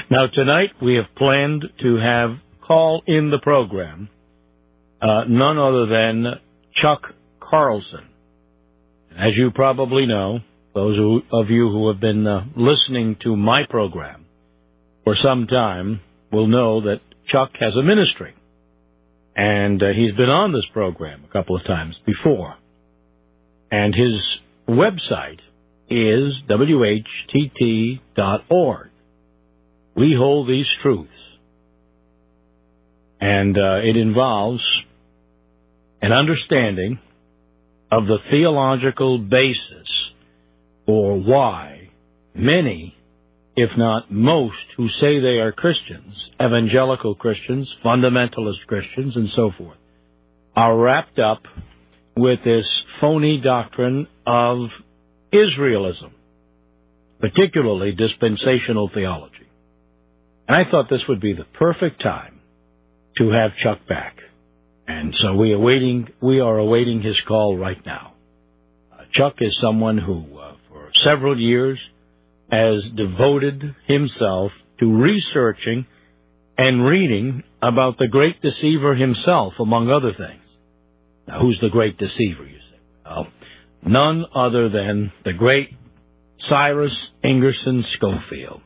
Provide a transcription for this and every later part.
Now, tonight we have planned to have call in the program none other than Chuck Carlson. As you probably know, those of you who have been listening to my program for some time will know that Chuck has a ministry. And he's been on this program a couple of times before. And his website is whtt.org. We hold these truths. And it involves an understanding of the theological basis for why many, if not most, who say they are Christians, evangelical Christians, fundamentalist Christians, and so forth, are wrapped up with this phony doctrine of Israelism, particularly dispensational theology. And I thought this would be the perfect time to have Chuck back. And so we are awaiting his call right now. Chuck is someone who, for several years, has devoted himself to researching and reading about the great deceiver himself, among other things. Now, who's the great deceiver, you say? Well, none other than the great Cyrus Ingerson Scofield,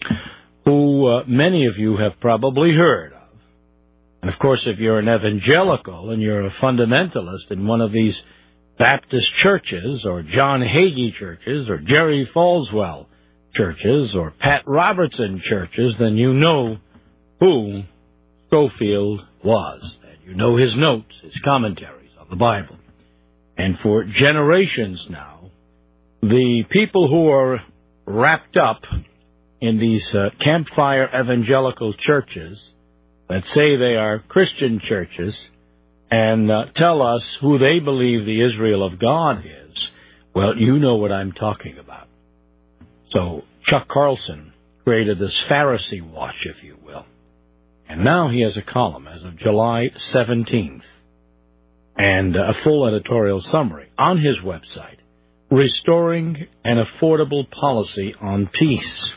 who many of you have probably heard of. And, of course, if you're an evangelical and you're a fundamentalist in one of these Baptist churches or John Hagee churches or Jerry Falswell churches or Pat Robertson churches, then you know who Scofield was. And you know his notes, his commentaries on the Bible. And for generations now, the people who are wrapped up in these campfire evangelical churches that say they are Christian churches and tell us who they believe the Israel of God is, well, you know what I'm talking about. So Chuck Carlson created this Pharisee watch, if you will. And now he has a column as of July 17th and a full editorial summary on his website, Restoring an Affordable Policy on Peace.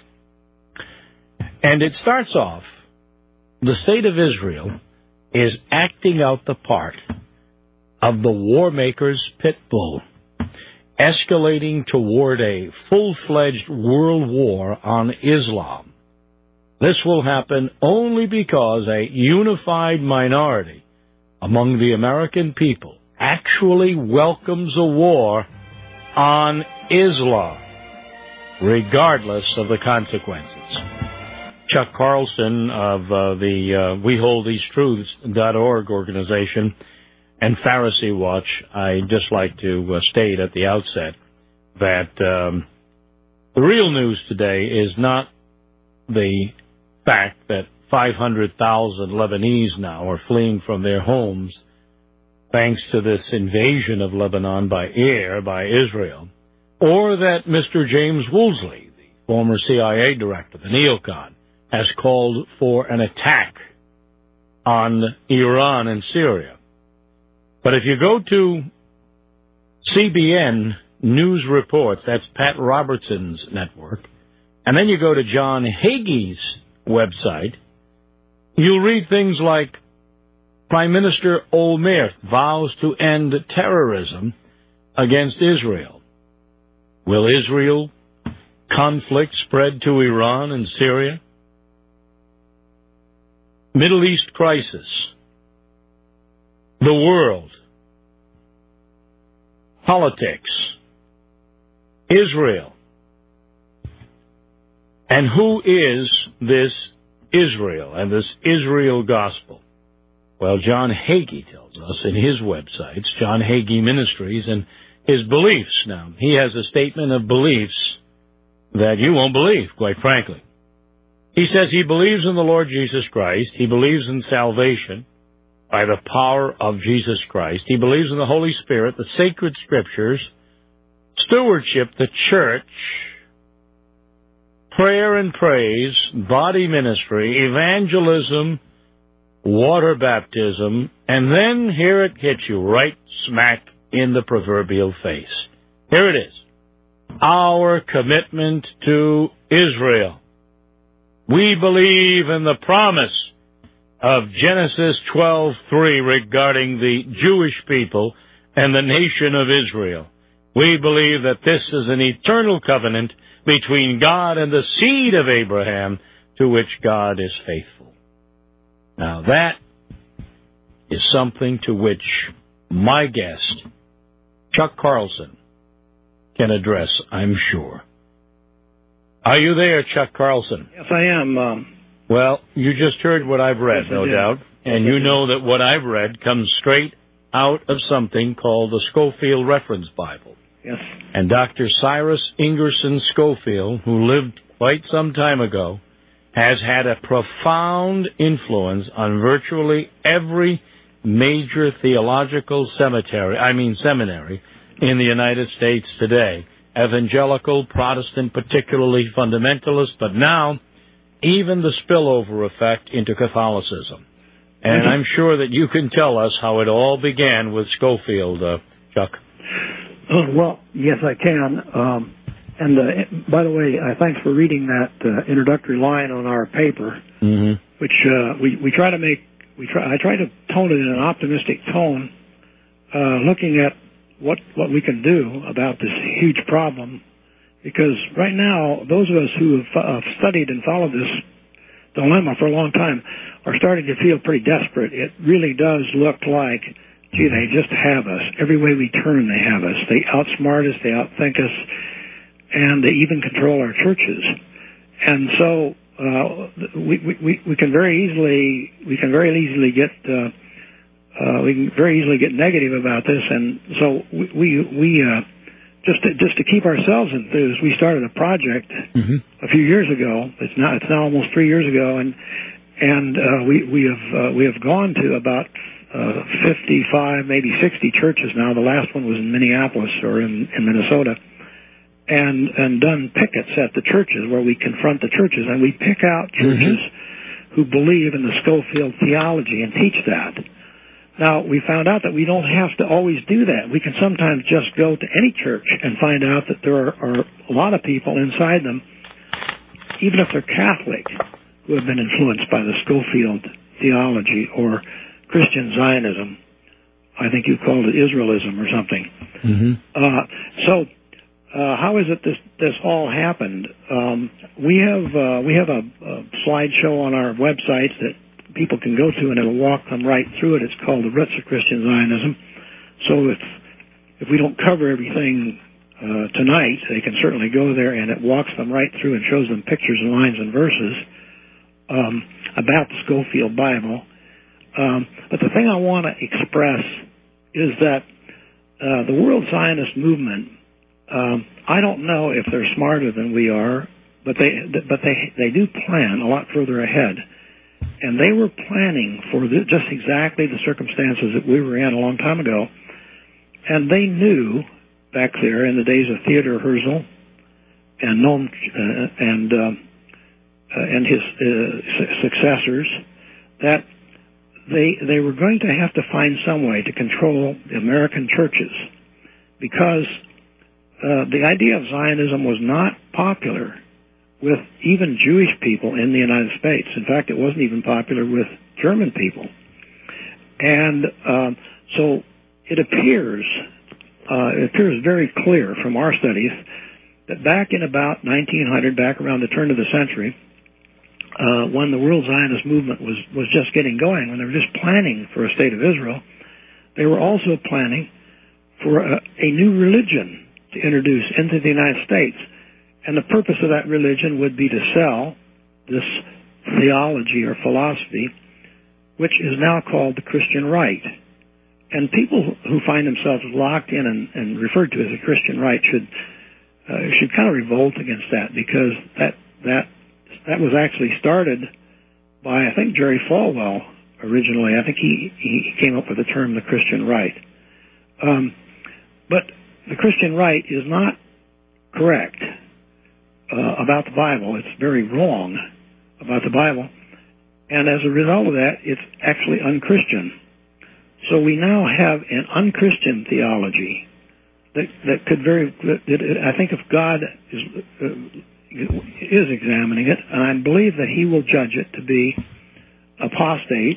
And it starts off, the state of Israel is acting out the part of the war maker's pit bull, escalating toward a full-fledged world war on Islam. This will happen only because a unified minority among the American people actually welcomes a war on Islam, regardless of the consequences. Chuck Carlson of the WeHoldTheseTruths.org organization and Pharisee Watch, I'd just like to state at the outset that the real news today is not the fact that 500,000 Lebanese now are fleeing from their homes thanks to this invasion of Lebanon by air by Israel, or that Mr. James Woolsey, the former CIA director, the neocon, has called for an attack on Iran and Syria. But if you go to CBN News Reports, that's Pat Robertson's network, and then you go to John Hagee's website, you'll read things like Prime Minister Olmert vows to end terrorism against Israel. Will Israel conflict spread to Iran and Syria? Middle East crisis, the world, politics, Israel. And who is this Israel and this Israel gospel? Well, John Hagee tells us in his websites, John Hagee Ministries, and his beliefs. Now, he has a statement of beliefs that you won't believe, quite frankly. He says he believes in the Lord Jesus Christ. He believes in salvation by the power of Jesus Christ. He believes in the Holy Spirit, the sacred scriptures, stewardship, the church, prayer and praise, body ministry, evangelism, water baptism, and then here it hits you right smack in the proverbial face. Here it is. Our commitment to Israel. We believe in the promise of Genesis 12:3 regarding the Jewish people and the nation of Israel. We believe that this is an eternal covenant between God and the seed of Abraham, to which God is faithful. Now that is something to which my guest, Chuck Carlson, can address, I'm sure. Are you there, Chuck Carlson? Yes, I am. Well, you just heard what I've read, yes, no doubt, and you know that what I've read comes straight out of something called the Scofield Reference Bible. Yes. And Dr. Cyrus Ingerson Scofield, who lived quite some time ago, has had a profound influence on virtually every major theological seminary in the United States today. Evangelical, Protestant, particularly fundamentalist, but now even the spillover effect into Catholicism. And I'm sure that you can tell us how it all began with Scofield, Chuck. Well, yes, I can. And by the way, thanks for reading that introductory line on our paper, which we try to make. I try to tone it in an optimistic tone, looking at what we can do about this huge problem. Because right now, those of us who have studied and followed this dilemma for a long time are starting to feel pretty desperate. It really does look like, gee, they just have us. Every way we turn, they have us. They outsmart us, they outthink us, and they even control our churches. And so we can very easily get negative about this. And so we just to keep ourselves enthused, we started a project a few years ago. It's now almost 3 years ago, and we have gone to about 55, maybe 60 churches now. The last one was in Minneapolis or in Minnesota, and done pickets at the churches where we confront the churches, and we pick out churches who believe in the Scofield theology and teach that. Now, we found out that we don't have to always do that. We can sometimes just go to any church and find out that there are a lot of people inside them, even if they're Catholic, who have been influenced by the Scofield theology or Christian Zionism. I think you called it Israelism or something. So how is it this all happened? We have a slideshow on our website that people can go to, and it'll walk them right through it. It's called The Roots of Christian Zionism. So if we don't cover everything tonight, they can certainly go there, and it walks them right through and shows them pictures and lines and verses about the Scofield Bible. But the thing I want to express is that the World Zionist movement, I don't know if they're smarter than we are, but they do plan a lot further ahead. And they were planning for just exactly the circumstances that we were in a long time ago. And they knew back there in the days of Theodor Herzl and Noam and his successors that they were going to have to find some way to control the American churches, because the idea of Zionism was not popular with even Jewish people in the United States. In fact, it wasn't even popular with German people. And so it appears very clear from our studies that back in about 1900, back around the turn of the century, when the World Zionist movement was just getting going, when they were just planning for a state of Israel, they were also planning for a new religion to introduce into the United States. And the purpose of that religion would be to sell this theology or philosophy, which is now called the Christian right. And people who find themselves locked in and referred to as a Christian right should kind of revolt against that, because that was actually started by, I think, Jerry Falwell originally. I think he came up with the term the Christian right. But the Christian right is not correct about the Bible. It's very wrong about the Bible. And as a result of that, it's actually unchristian. So we now have an unchristian theology that could I think if God is, is examining it, and I believe that he will judge it to be apostate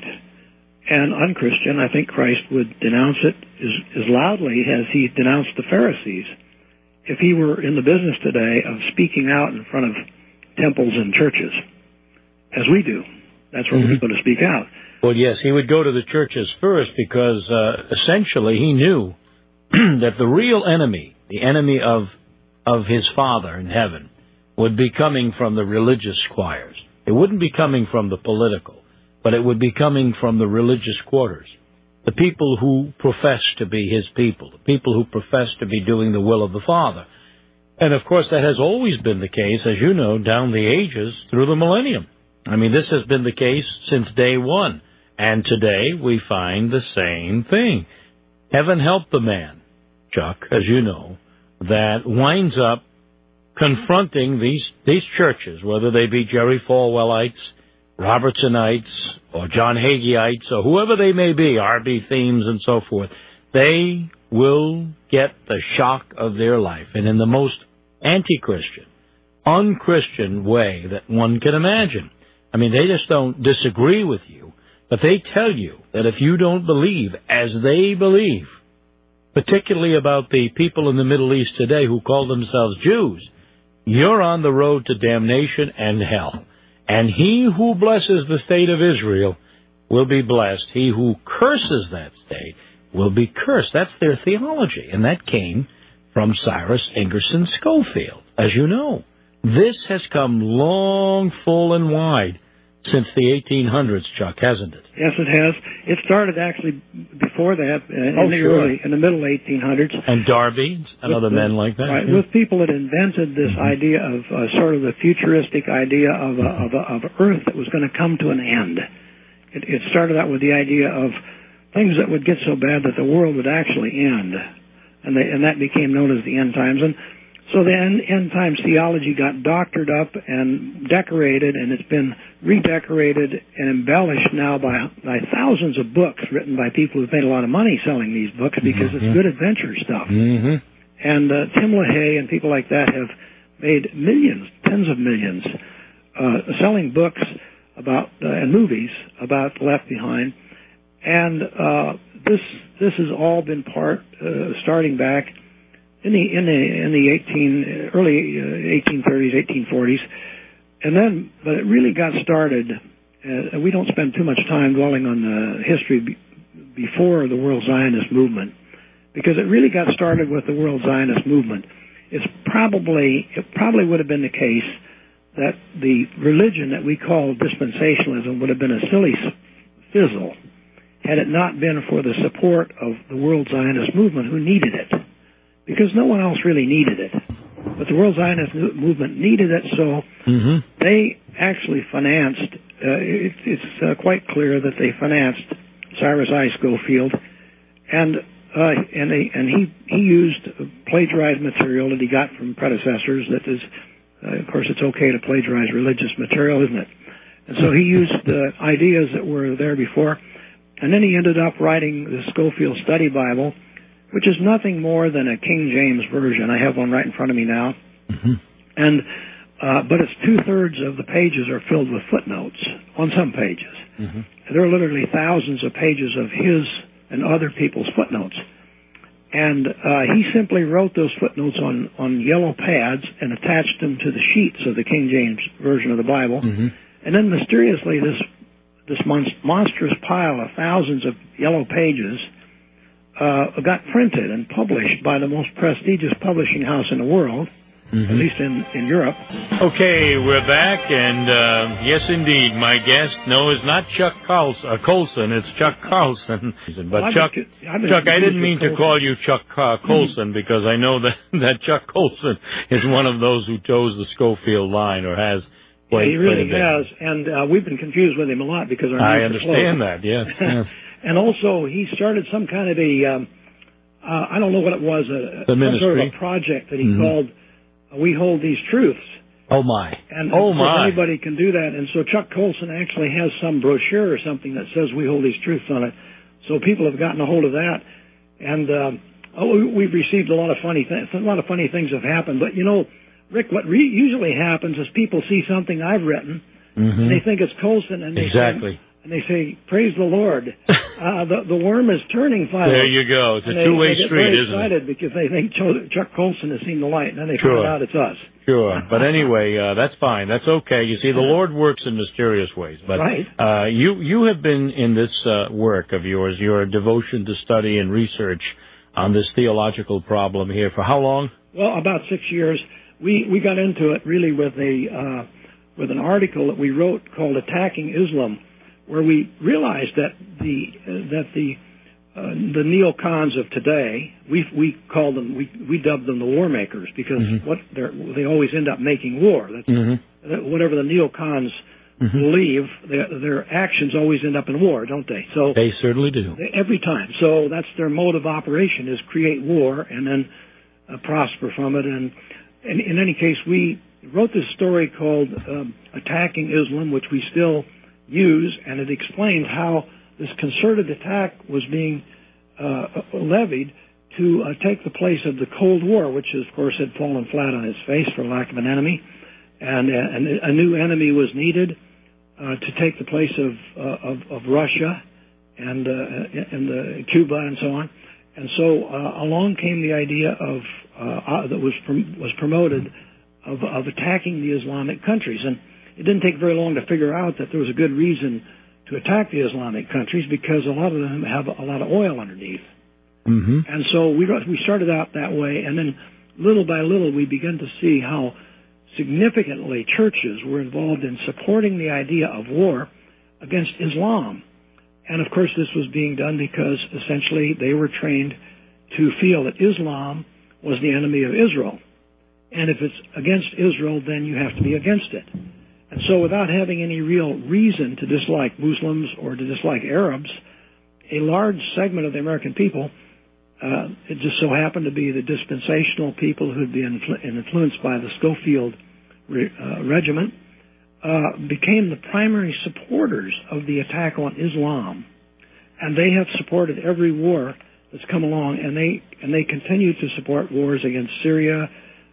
and unchristian. I think Christ would denounce it as loudly as he denounced the Pharisees. If he were in the business today of speaking out in front of temples and churches, as we do, that's where we're going to speak out. Well, yes, he would go to the churches first because essentially he knew that the real enemy, the enemy of his Father in heaven, would be coming from the religious choirs. It wouldn't be coming from the political, but it would be coming from the religious quarters, the people who profess to be his people, the people who profess to be doing the will of the Father. And, of course, that has always been the case, as you know, down the ages through the millennium. I mean, this has been the case since day one. And today we find the same thing. Heaven help the man, Chuck, as you know, that winds up confronting these churches, whether they be Jerry Falwellites, Robertsonites, or John Hageites, or whoever they may be, R.B. Themes and so forth. They will get the shock of their life, and in the most anti-Christian, unchristian way that one can imagine. I mean, they just don't disagree with you, but they tell you that if you don't believe as they believe, particularly about the people in the Middle East today who call themselves Jews, you're on the road to damnation and hell. And he who blesses the state of Israel will be blessed. He who curses that state will be cursed. That's their theology, and that came from Cyrus Ingerson Schofield, as you know. This has come long, full, and wide since the 1800s, Chuck, hasn't it? Yes, it has. It started actually before that, in the middle 1800s. And Darby and other men like that. Right, with people that invented this idea of sort of the futuristic idea of Earth that was going to come to an end. It started out with the idea of things that would get so bad that the world would actually end, and that became known as the end times. And so the end times theology got doctored up and decorated, and it's been redecorated and embellished now by thousands of books written by people who've made a lot of money selling these books because it's good adventure stuff. And Tim LaHaye and people like that have made millions, tens of millions, selling books about and movies about Left Behind. And this has all been starting back in the early 1830s, 1840s, but it really got started. We don't spend too much time dwelling on the history before the World Zionist movement, because it really got started with the World Zionist movement. It probably would have been the case that the religion that we call dispensationalism would have been a silly fizzle had it not been for the support of the World Zionist movement, who needed it. Because no one else really needed it. But the World Zionist movement needed it, so they actually financed, it's quite clear that they financed Cyrus I. Schofield, and he used plagiarized material that he got from predecessors. That is, of course, it's okay to plagiarize religious material, isn't it? And so he used ideas that were there before, and then he ended up writing the Schofield Study Bible, which is nothing more than a King James version. I have one right in front of me now. And but it's 2/3 of the pages are filled with footnotes on some pages. There are literally thousands of pages of his and other people's footnotes. And he simply wrote those footnotes on yellow pads and attached them to the sheets of the King James version of the Bible. And then mysteriously this monstrous pile of thousands of yellow pages got printed and published by the most prestigious publishing house in the world, at least in Europe. Okay, we're back, and yes, indeed, my guest, no, is not Chuck Colson, it's Chuck Carlson. But well, Chuck, I didn't mean to call you Chuck Colson, because I know that Chuck Colson is one of those who toes the Schofield line, or has. Yeah, he really has, and we've been confused with him a lot because our I understand that, yes. And also, he started some kind of I don't know what it was, some sort of a project that he called We Hold These Truths. Oh, my. And anybody can do that. And so Chuck Colson actually has some brochure or something that says We Hold These Truths on it. So people have gotten a hold of that. And we've received a lot of funny things. A lot of funny things have happened. But, you know, Rick, what usually happens is people see something I've written, and they think it's Colson, and they say, "Praise the Lord." The worm is turning finally. There you go. It's a two-way street, isn't it? They get very excited because they think Chuck Colson has seen the light, and then they find out it's us. Sure. But anyway, that's fine. That's okay. You see, the Lord works in mysterious ways. But you have been in this work of yours, your devotion to study and research on this theological problem here for how long? Well, about 6 years. We got into it really with an article that we wrote called "Attacking Islam," where we realized that the neocons of today, we call them, we dubbed them the war makers, because they always end up making war. That's whatever the neocons believe, their actions always end up in war, don't they? So they certainly do. Every time. So that's their mode of operation, is create war and then prosper from it. And in any case, we wrote this story called "Attacking Islam," which we still use, and it explained how this concerted attack was being levied to take the place of the Cold War, which, of course, had fallen flat on its face for lack of an enemy, and a new enemy was needed to take the place of Russia and Cuba and so on. And so along came the idea of that was promoted of attacking the Islamic countries, and it didn't take very long to figure out that there was a good reason to attack the Islamic countries, because a lot of them have a lot of oil underneath. And so we started out that way, and then little by little we began to see how significantly churches were involved in supporting the idea of war against Islam. And of course this was being done because essentially they were trained to feel that Islam was the enemy of Israel. And if it's against Israel, then you have to be against it. And so without having any real reason to dislike Muslims or to dislike Arabs, a large segment of the American people, it just so happened to be the dispensational people who had been influenced by the Schofield regiment, became the primary supporters of the attack on Islam. And they have supported every war that's come along, and they continue to support wars against Syria,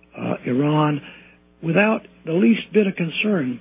Iran, without the least bit of concern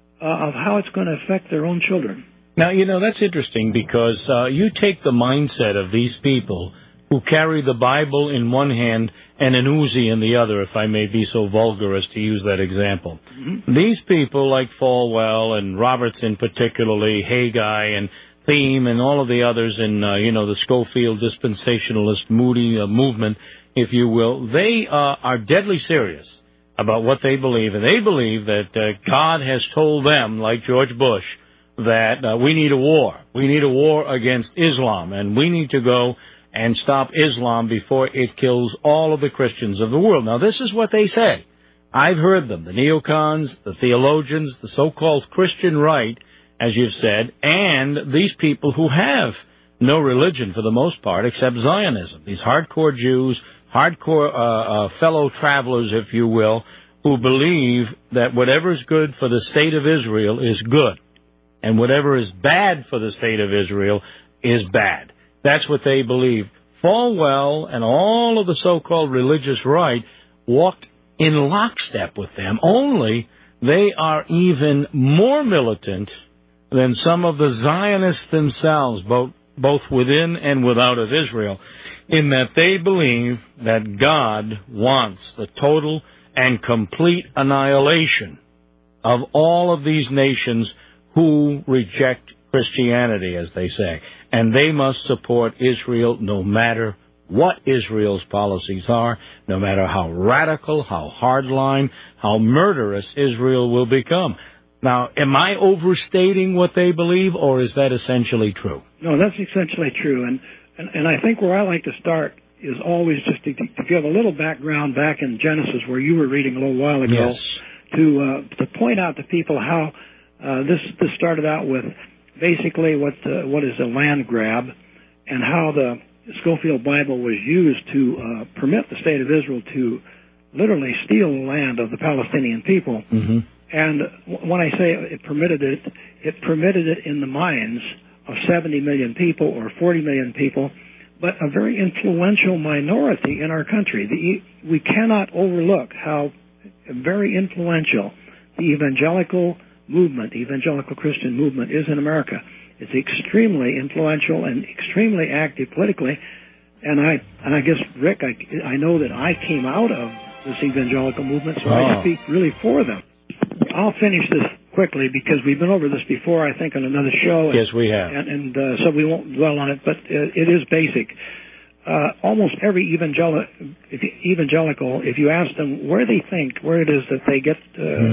of how it's going to affect their own children. Now, that's interesting, because you take the mindset of these people who carry the Bible in one hand and an Uzi in the other, if I may be so vulgar as to use that example. These people, like Falwell and Robertson particularly, Haggai and Thiem and all of the others in, the Schofield dispensationalist movement, if you will, they are deadly serious about what they believe, and they believe that God has told them, like George Bush, that we need a war. We need a war against Islam, and we need to go and stop Islam before it kills all of the Christians of the world. Now, this is what they say. I've heard them, the neocons, the theologians, the so-called Christian right, as you've said, and these people who have no religion for the most part except Zionism, these hardcore Jews, hardcore fellow travelers, if you will, who believe that whatever is good for the state of Israel is good, and whatever is bad for the state of Israel is bad. That's what they believe. Falwell and all of the so-called religious right walked in lockstep with them, only they are even more militant than some of the Zionists themselves, both within and without of Israel, in that they believe that God wants the total and complete annihilation of all of these nations who reject Christianity, as they say. And they must support Israel no matter what Israel's policies are, no matter how radical, how hardline, how murderous Israel will become. Now, am I overstating what they believe, or is that essentially true? No, that's essentially true. And I think where I like to start is always just to give a little background back in Genesis, where you were reading a little while ago, to point out to people how this started out with basically what is a land grab, and how the Schofield Bible was used to permit the state of Israel to literally steal the land of the Palestinian people. And when I say it permitted it in the minds of 70 million people or 40 million people, but a very influential minority in our country. We cannot overlook how very influential the evangelical movement, the evangelical Christian movement is in America. It's extremely influential and extremely active politically. And I guess, Rick, I know that I came out of this evangelical movement, so I speak really for them. I'll finish this quickly because we've been over this before, I think, on another show. Yes, we have. And so we won't dwell on it, but it is basic. Almost every evangelical, if you ask them where it is that they get,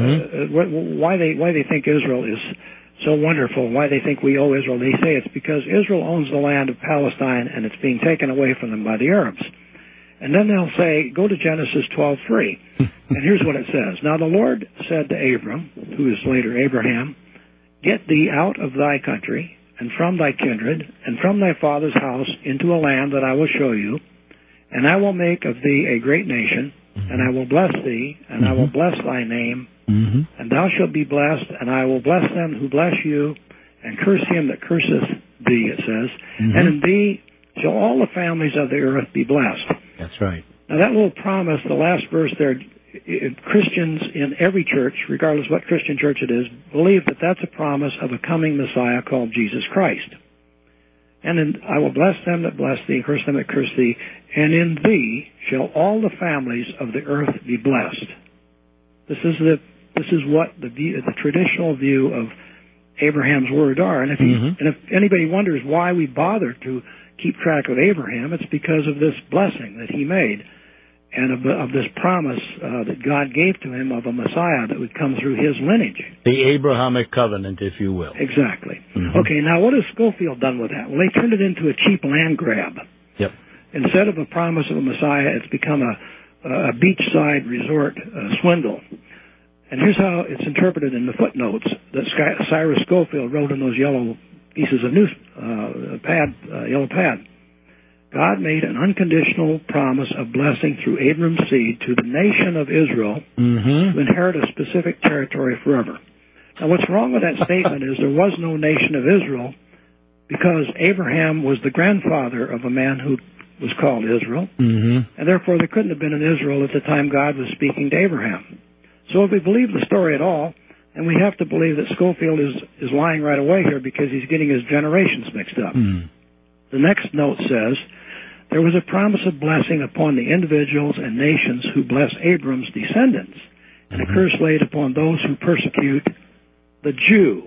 why they think Israel is so wonderful, why they think we owe Israel, they say it's because Israel owns the land of Palestine and it's being taken away from them by the Arabs. And then they'll say, go to Genesis 12:3, and here's what it says. Now the Lord said to Abram, who is later Abraham, get thee out of thy country, and from thy kindred, and from thy father's house, into a land that I will show you, and I will make of thee a great nation, and I will bless thee, and I will bless thy name, and thou shalt be blessed, and I will bless them who bless you, and curse him that curseth thee, it says, and in thee shall all the families of the earth be blessed. That's right. Now that little promise, the last verse there, Christians in every church, regardless what Christian church it is, believe that that's a promise of a coming Messiah called Jesus Christ. And I will bless them that bless thee, curse them that curse thee, and in thee shall all the families of the earth be blessed. This is what the traditional view of Abraham's word are. And if anybody wonders why we bother to keep track of Abraham, it's because of this blessing that he made and of this promise that God gave to him of a Messiah that would come through his lineage. The Abrahamic covenant, if you will. Exactly. Okay, now what has Scofield done with that? Well, they turned it into a cheap land grab. Yep. Instead of a promise of a Messiah, it's become a beachside resort swindle. And here's how it's interpreted in the footnotes that Cyrus Scofield wrote in those yellow pieces of yellow pad. God made an unconditional promise of blessing through Abram's seed to the nation of Israel to inherit a specific territory forever. Now, what's wrong with that statement is there was no nation of Israel because Abraham was the grandfather of a man who was called Israel, and therefore there couldn't have been an Israel at the time God was speaking to Abraham. So if we believe the story at all, and we have to believe that Scofield is lying right away here because he's getting his generations mixed up. The next note says, there was a promise of blessing upon the individuals and nations who bless Abram's descendants, and a curse laid upon those who persecute the Jew.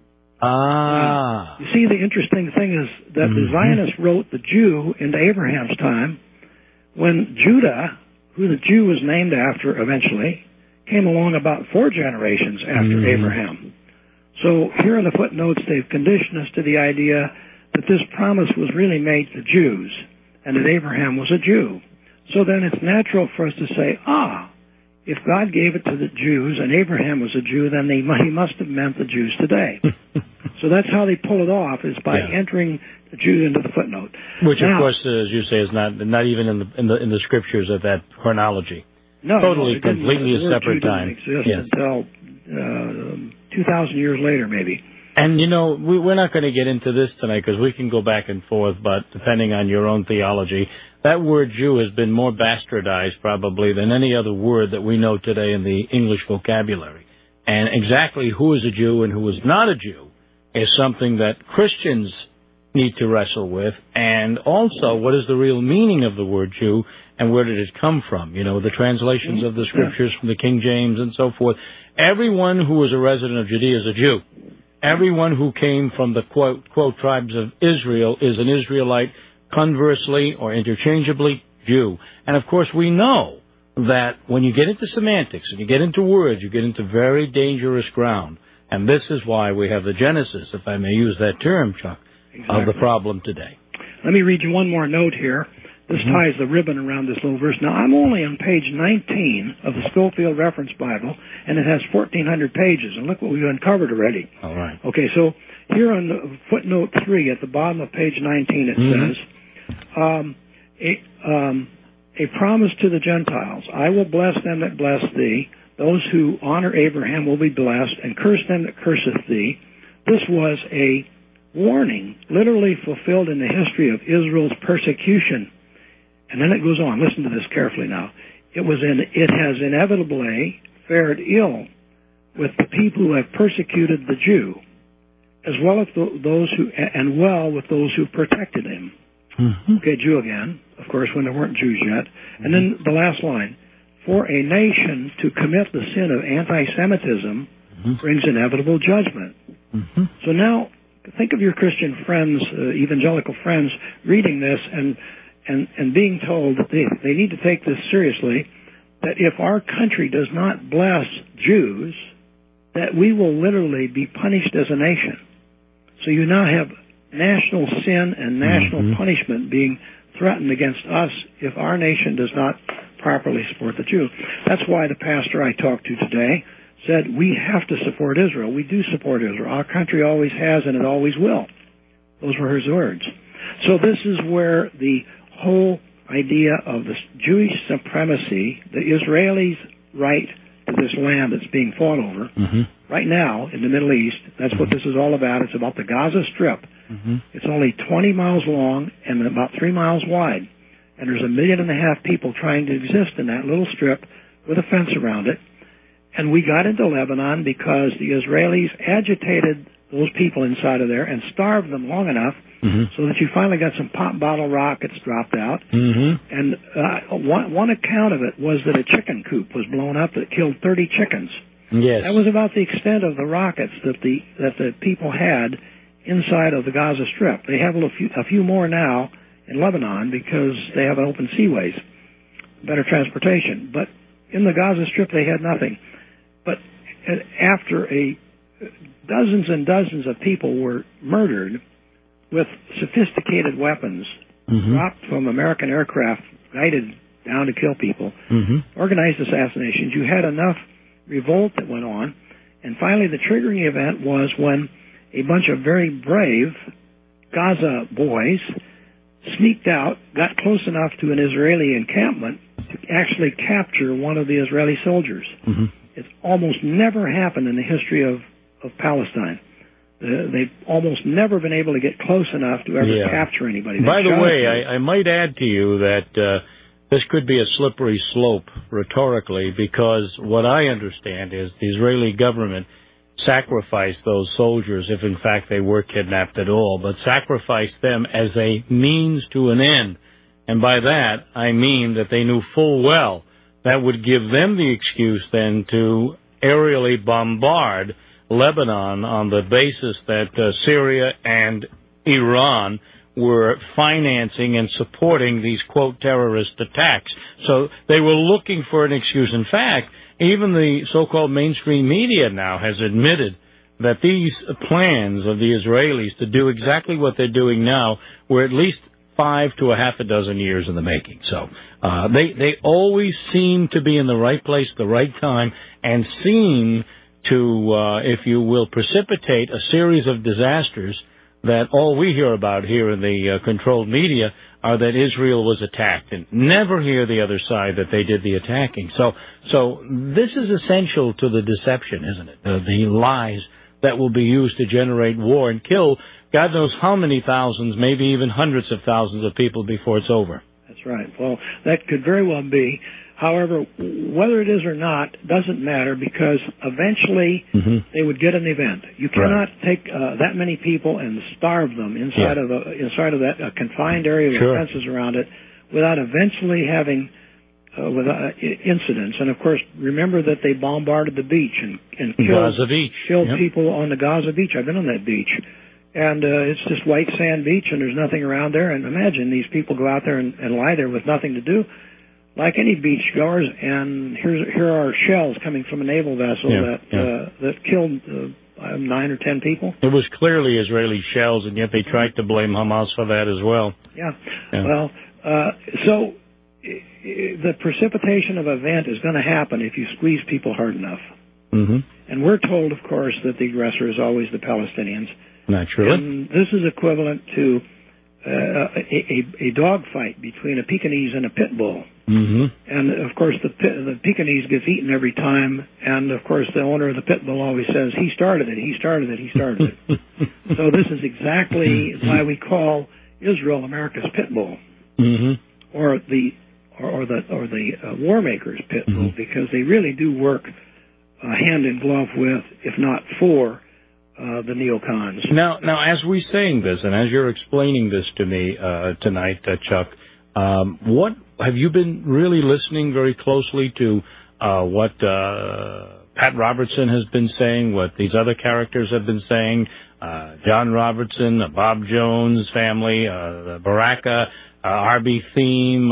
You see, the interesting thing is that the Zionists wrote the Jew into Abraham's time when Judah, who the Jew was named after eventually, came along about 4 generations after Abraham. So here in the footnotes, they've conditioned us to the idea that this promise was really made to Jews and that Abraham was a Jew. So then it's natural for us to say, if God gave it to the Jews and Abraham was a Jew, then he must have meant the Jews today. So that's how they pull it off, is by entering the Jews into the footnote. Which, of course, as you say, is not even in the scriptures of that chronology. No, totally, completely a separate time. Didn't exist until 2,000 years later, maybe. And, we're not going to get into this tonight because we can go back and forth, but depending on your own theology, that word Jew has been more bastardized probably than any other word that we know today in the English vocabulary. And exactly who is a Jew and who is not a Jew is something that Christians need to wrestle with. And also, what is the real meaning of the word Jew and where did it come from? The translations of the scriptures from the King James and so forth. Everyone who was a resident of Judea is a Jew. Everyone who came from the, quote, tribes of Israel is an Israelite, conversely or interchangeably Jew. And, of course, we know that when you get into semantics and you get into words, you get into very dangerous ground. And this is why we have the genesis, if I may use that term, Chuck, of the problem today. Let me read you one more note here. This ties the ribbon around this little verse. Now, I'm only on page 19 of the Scofield Reference Bible, and it has 1,400 pages. And look what we've uncovered already. All right. Okay, so here on the footnote 3 at the bottom of page 19, it says, a promise to the Gentiles. I will bless them that bless thee. Those who honor Abraham will be blessed, and curse them that curseth thee. This was a warning, literally fulfilled in the history of Israel's persecution. And then it goes on. Listen to this carefully now. It has inevitably fared ill with the people who have persecuted the Jew, as well as those who, and well with those who protected him. Mm-hmm. Okay, Jew again, of course, when there weren't Jews yet. And then the last line, for a nation to commit the sin of anti-Semitism brings inevitable judgment. Mm-hmm. So now, think of your Christian friends, evangelical friends, reading this and being told that they need to take this seriously, that if our country does not bless Jews, that we will literally be punished as a nation. So you now have national sin and national punishment being threatened against us if our nation does not properly support the Jew. That's why the pastor I talked to today said we have to support Israel. We do support Israel. Our country always has and it always will. Those were his words. So this is where the whole idea of the Jewish supremacy, the Israelis' right to this land that's being fought over, right now in the Middle East, that's what this is all about. It's about the Gaza Strip. It's only 20 miles long and about 3 miles wide. And there's 1.5 million people trying to exist in that little strip with a fence around it. And we got into Lebanon because the Israelis agitated those people inside of there and starved them long enough so that you finally got some pop bottle rockets dropped out. And one account of it was that a chicken coop was blown up that killed 30 chickens. Yes. That was about the extent of the rockets that the people had inside of the Gaza Strip. They have a few more now in Lebanon because they have open seaways, better transportation. But in the Gaza Strip, they had nothing. But after dozens and dozens of people were murdered with sophisticated weapons dropped from American aircraft, guided down to kill people, organized assassinations, you had enough revolt that went on. And finally, the triggering event was when a bunch of very brave Gaza boys sneaked out, got close enough to an Israeli encampment to actually capture one of the Israeli soldiers. It's almost never happened in the history of Palestine. They've almost never been able to get close enough to ever capture anybody. By the way, I might add to you that this could be a slippery slope rhetorically, because what I understand is the Israeli government sacrificed those soldiers, if in fact they were kidnapped at all, but sacrificed them as a means to an end. And by that, I mean that they knew full well that would give them the excuse then to aerially bombard Lebanon on the basis that Syria and Iran were financing and supporting these, quote, terrorist attacks. So they were looking for an excuse. In fact, even the so-called mainstream media now has admitted that these plans of the Israelis to do exactly what they're doing now were at least 5 to a half a dozen years in the making. So they always seem to be in the right place at the right time and seem to, if you will, precipitate a series of disasters that all we hear about here in the controlled media are that Israel was attacked, and never hear the other side that they did the attacking. So this is essential to the deception, isn't it? The lies that will be used to generate war and kill God knows how many thousands, maybe even hundreds of thousands of people before it's over. That's right. Well, that could very well be. However, whether it is or not doesn't matter, because eventually they would get an event. You cannot take that many people and starve them inside of that confined area with fences around it without eventually having incidents. And of course, remember that they bombarded the beach and killed people on the Gaza beach. I've been on that beach. And it's just white sand beach, and there's nothing around there. And imagine these people go out there and lie there with nothing to do, like any beach goers. And here are shells coming from a naval vessel that killed 9 or 10 people. It was clearly Israeli shells, and yet they tried to blame Hamas for that as well. Well, so the precipitation of event is going to happen if you squeeze people hard enough. And we're told, of course, that the aggressor is always the Palestinians. Naturally. And this is equivalent to a dogfight between a Pekingese and a pit bull. And, of course, the Pekingese gets eaten every time. And, of course, the owner of the pit bull always says, he started it, he started it, he started it. So this is exactly why we call Israel America's pit bull. Or the war makers' pit bull, because they really do work hand in glove with, if not for, the neocons. Now, as we're saying this, and as you're explaining this to me tonight, Chuck, what have you been really listening very closely to what Pat Robertson has been saying, what these other characters have been saying, John Robertson, Bob Jones family, Baraka, R.B. Thiem,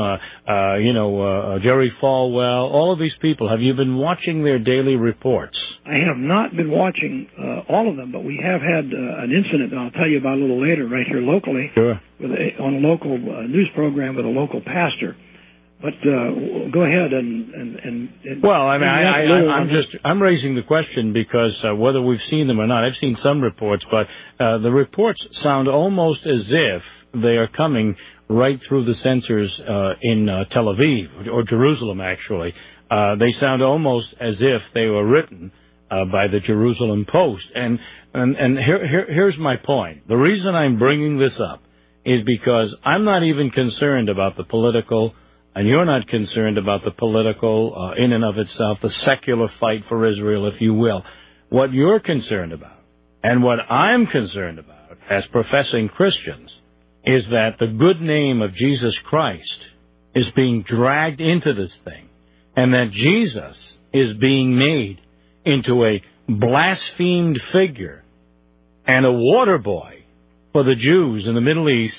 Jerry Falwell, all of these people? Have you been watching their daily reports? I have not been watching all of them, but we have had an incident that I'll tell you about a little later right here locally. Sure. On a local news program with a local pastor. But go ahead and well, I mean, I'm raising the question because whether we've seen them or not, I've seen some reports, but the reports sound almost as if they are coming right through the censors in Tel Aviv or Jerusalem. Actually, they sound almost as if they were written by the Jerusalem Post. And here's my point. The reason I'm bringing this up is because I'm not even concerned about the political, and you're not concerned about the political in and of itself, the secular fight for Israel, if you will. What you're concerned about, and what I'm concerned about as professing Christians, is that the good name of Jesus Christ is being dragged into this thing, and that Jesus is being made into a blasphemed figure and a water boy for the Jews in the Middle East,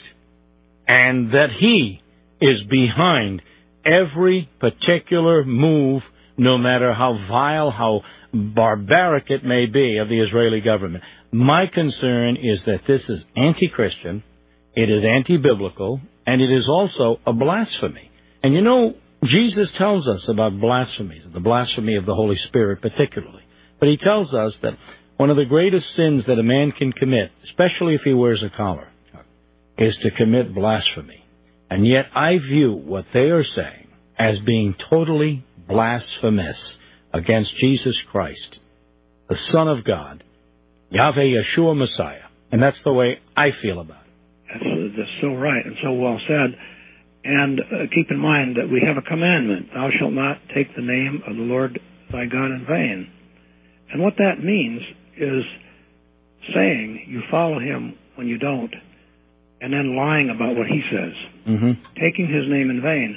and that he is behind every particular move, no matter how vile, how barbaric it may be, of the Israeli government. My concern is that this is anti-Christian, it is anti-biblical, and it is also a blasphemy. And you know, Jesus tells us about blasphemies, the blasphemy of the Holy Spirit particularly. But he tells us that one of the greatest sins that a man can commit, especially if he wears a collar, is to commit blasphemy. And yet I view what they are saying as being totally blasphemous against Jesus Christ, the Son of God, Yahweh Yeshua Messiah. And that's the way I feel about it. That's so right and so well said. And keep in mind that we have a commandment, thou shalt not take the name of the Lord thy God in vain. And what that means is saying you follow him when you don't, and then lying about what he says, taking his name in vain.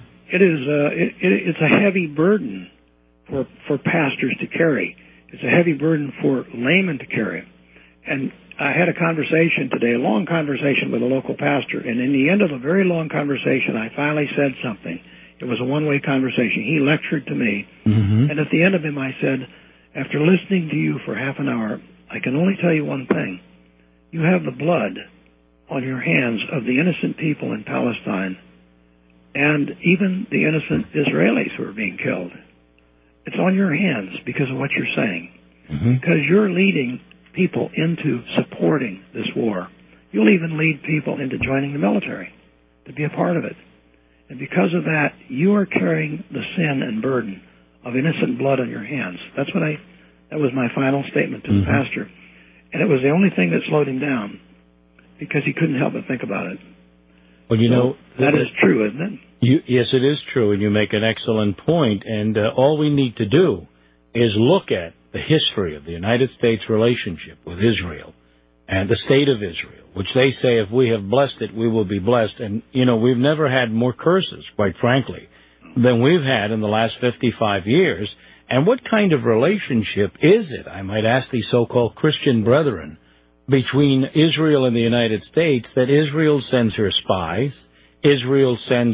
It's a heavy burden for pastors to carry. It's a heavy burden for laymen to carry. And I had a conversation today, a long conversation with a local pastor, and in the end of a very long conversation, I finally said something. It was a one-way conversation. He lectured to me, and at the end of him I said, after listening to you for half an hour, I can only tell you one thing. You have the blood on your hands of the innocent people in Palestine and even the innocent Israelis who are being killed. It's on your hands because of what you're saying. Because you're leading people into supporting this war. You'll even lead people into joining the military to be a part of it. And because of that, you are carrying the sin and burden of innocent blood on your hands. That was my final statement to the pastor. And it was the only thing that slowed him down, because he couldn't help but think about it. Well, you know, that is true, isn't it? Yes, it is true, and you make an excellent point. And all we need to do is look at the history of the United States relationship with Israel and the state of Israel, which they say if we have blessed it, we will be blessed. And, you know, we've never had more curses, quite frankly, than we've had in the last 55 years. And what kind of relationship is it, I might ask these so-called Christian brethren, between Israel and the United States, that Israel sends her spies, Israel sends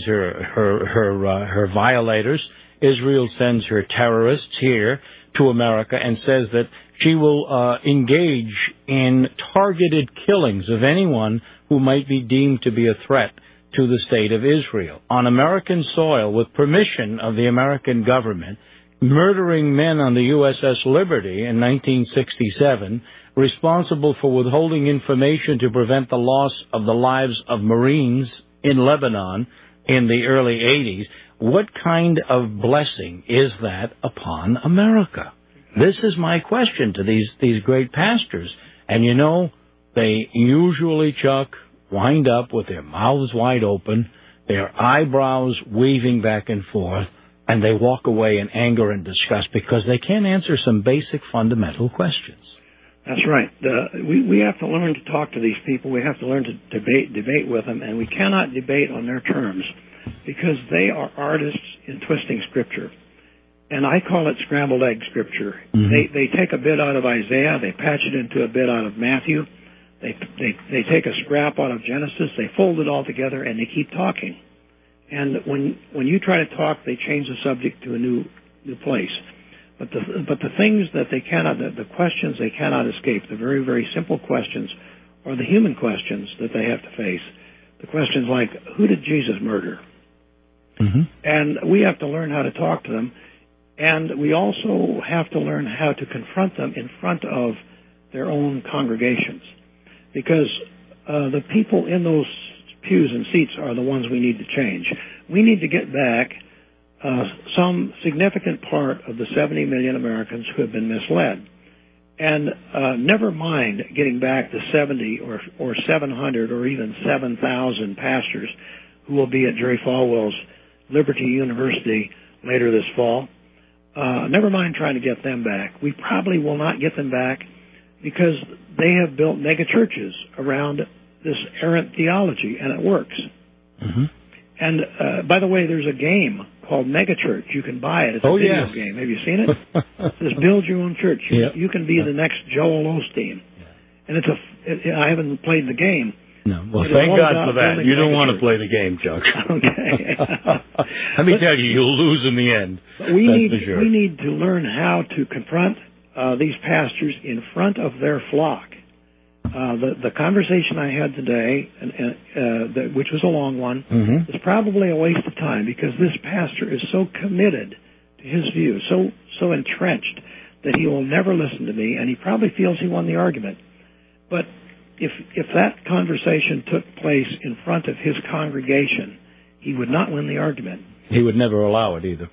her violators, Israel sends her terrorists here to America and says that she will engage in targeted killings of anyone who might be deemed to be a threat to the state of Israel on American soil with permission of the American government, murdering men on the USS Liberty in 1967, responsible for withholding information to prevent the loss of the lives of Marines in Lebanon in the early 80s. What kind of blessing is that upon America? This is my question to these great pastors. And you know, they usually, Chuck, wind up with their mouths wide open, their eyebrows waving back and forth, And they walk away in anger and disgust because they can't answer some basic fundamental questions. That's right. We have to learn to talk to these people. We have to learn to debate with them, and we cannot debate on their terms because they are artists in twisting Scripture. And I call it scrambled egg Scripture. Mm-hmm. They take a bit out of Isaiah, they patch it into a bit out of Matthew, they take a scrap out of Genesis, they fold it all together, and they keep talking. And when you try to talk, they change the subject to a new place. But the things that they cannot, the questions they cannot escape, the very, very simple questions, are the human questions that they have to face. The questions like, who did Jesus murder? Mm-hmm. And we have to learn how to talk to them. And we also have to learn how to confront them in front of their own congregations. Because the people in those pews and seats are the ones we need to change. We need to get back some significant part of the 70 million Americans who have been misled. And never mind getting back the 70 or 700 or even 7,000 pastors who will be at Jerry Falwell's Liberty University later this fall. Never mind trying to get them back. We probably will not get them back because they have built mega churches around this errant theology, and it works. Mm-hmm. And by the way, there's a game called Megachurch. You can buy it. It's a video game. Have you seen it? Just build your own church. You can be the next Joel Osteen. And I haven't played the game. No. Well, thank God for that. You don't want to play the game, Chuck. Okay. Let me tell you, you'll lose in the end. We need to learn how to confront these pastors in front of their flock. The conversation I had today, which was a long one, mm-hmm. is probably a waste of time because this pastor is so committed to his view, so entrenched that he will never listen to me, and he probably feels he won the argument. But if that conversation took place in front of his congregation, he would not win the argument. He would never allow it either.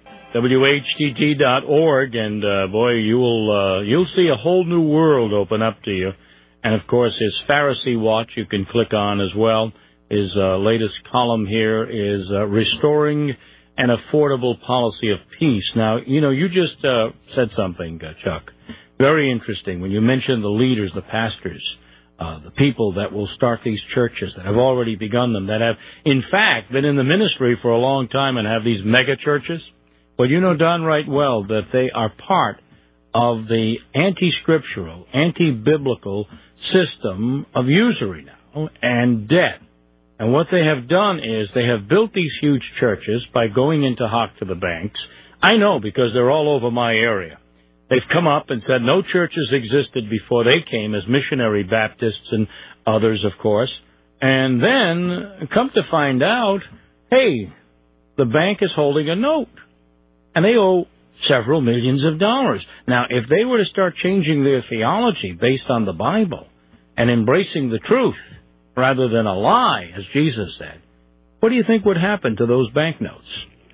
WHTT.org, and boy, you'll see a whole new world open up to you. And, of course, his Pharisee Watch you can click on as well. His latest column here is Restoring an Affordable Policy of Peace. Now, you just said something, Chuck, very interesting. When you mentioned the leaders, the pastors, the people that will start these churches, that have already begun them, that have, in fact, been in the ministry for a long time and have these mega churches. Well, you know darn right well that they are part of the anti-scriptural, anti-biblical system of usury now and debt. And what they have done is they have built these huge churches by going into hock to the banks. I know because they're all over my area. They've come up and said no churches existed before they came as missionary Baptists and others, of course. And then come to find out, hey, the bank is holding a note. And they owe several millions of dollars. Now, if they were to start changing their theology based on the Bible and embracing the truth rather than a lie, as Jesus said, what do you think would happen to those banknotes?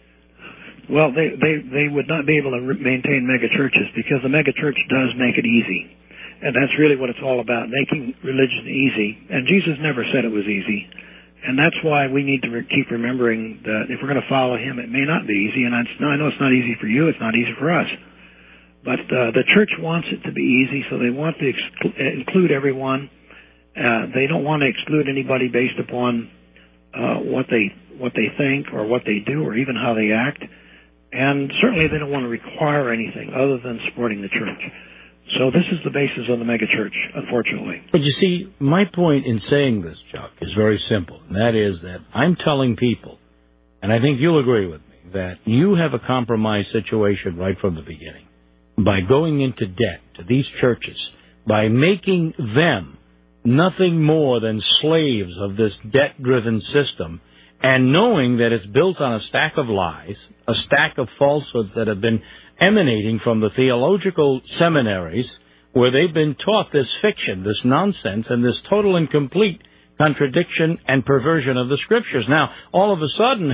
Well, they would not be able to maintain mega churches because the mega church does make it easy. And that's really what it's all about, making religion easy. And Jesus never said it was easy. And that's why we need to keep remembering that if we're going to follow him, it may not be easy. And I know it's not easy for you. It's not easy for us. But the church wants it to be easy, so they want to include everyone. They don't want to exclude anybody based upon what they think or what they do or even how they act. And certainly they don't want to require anything other than supporting the church. So this is the basis of the megachurch, unfortunately. But you see, my point in saying this, Chuck, is very simple. And that is that I'm telling people, and I think you'll agree with me, that you have a compromised situation right from the beginning. By going into debt to these churches, by making them nothing more than slaves of this debt-driven system, and knowing that it's built on a stack of lies, a stack of falsehoods that have been emanating from the theological seminaries where they've been taught this fiction, this nonsense, and this total and complete contradiction and perversion of the Scriptures. Now, all of a sudden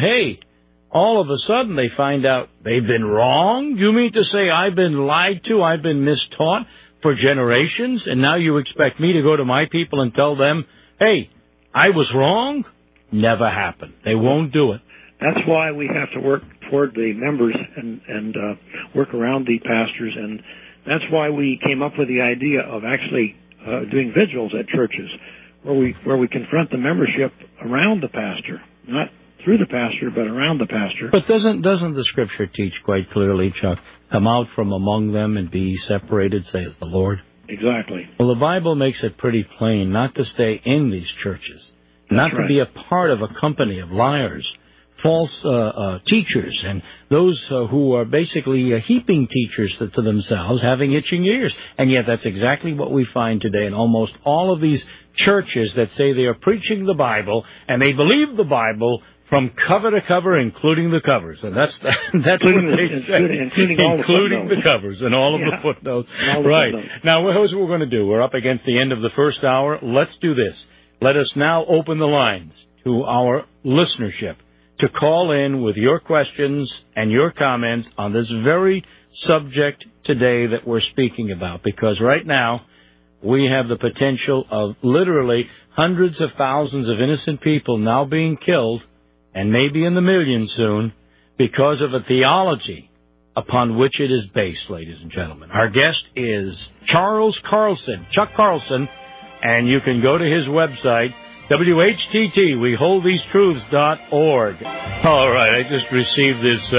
they find out they've been wrong? You mean to say I've been lied to, I've been mistaught for generations, and now you expect me to go to my people and tell them, hey, I was wrong? Never happened. They won't do it. That's why we have to work toward the members and work around the pastors, and that's why we came up with the idea of actually doing vigils at churches, where we confront the membership around the pastor, not through the pastor, but around the pastor. But doesn't the Scripture teach quite clearly, Chuck, come out from among them and be separated, saith the Lord? Exactly. Well, the Bible makes it pretty plain not to stay in these churches, not to be a part of a company of liars, false teachers, and those who are basically heaping teachers to themselves, having itching ears. And yet that's exactly what we find today in almost all of these churches that say they are preaching the Bible, and they believe the Bible from cover to cover, including the covers. And that's including what they say. Including the covers and all of the footnotes. Right. Now, here's what we're going to do. We're up against the end of the first hour. Let's do this. Let us now open the lines to our listenership to call in with your questions and your comments on this very subject today that we're speaking about. Because right now, we have the potential of literally hundreds of thousands of innocent people now being killed, and maybe in the millions soon, because of a theology upon which it is based, ladies and gentlemen. Our guest is Charles Carlson, Chuck Carlson, and you can go to his website, WHTT, WeHoldTheseTruths.org. All right, I just received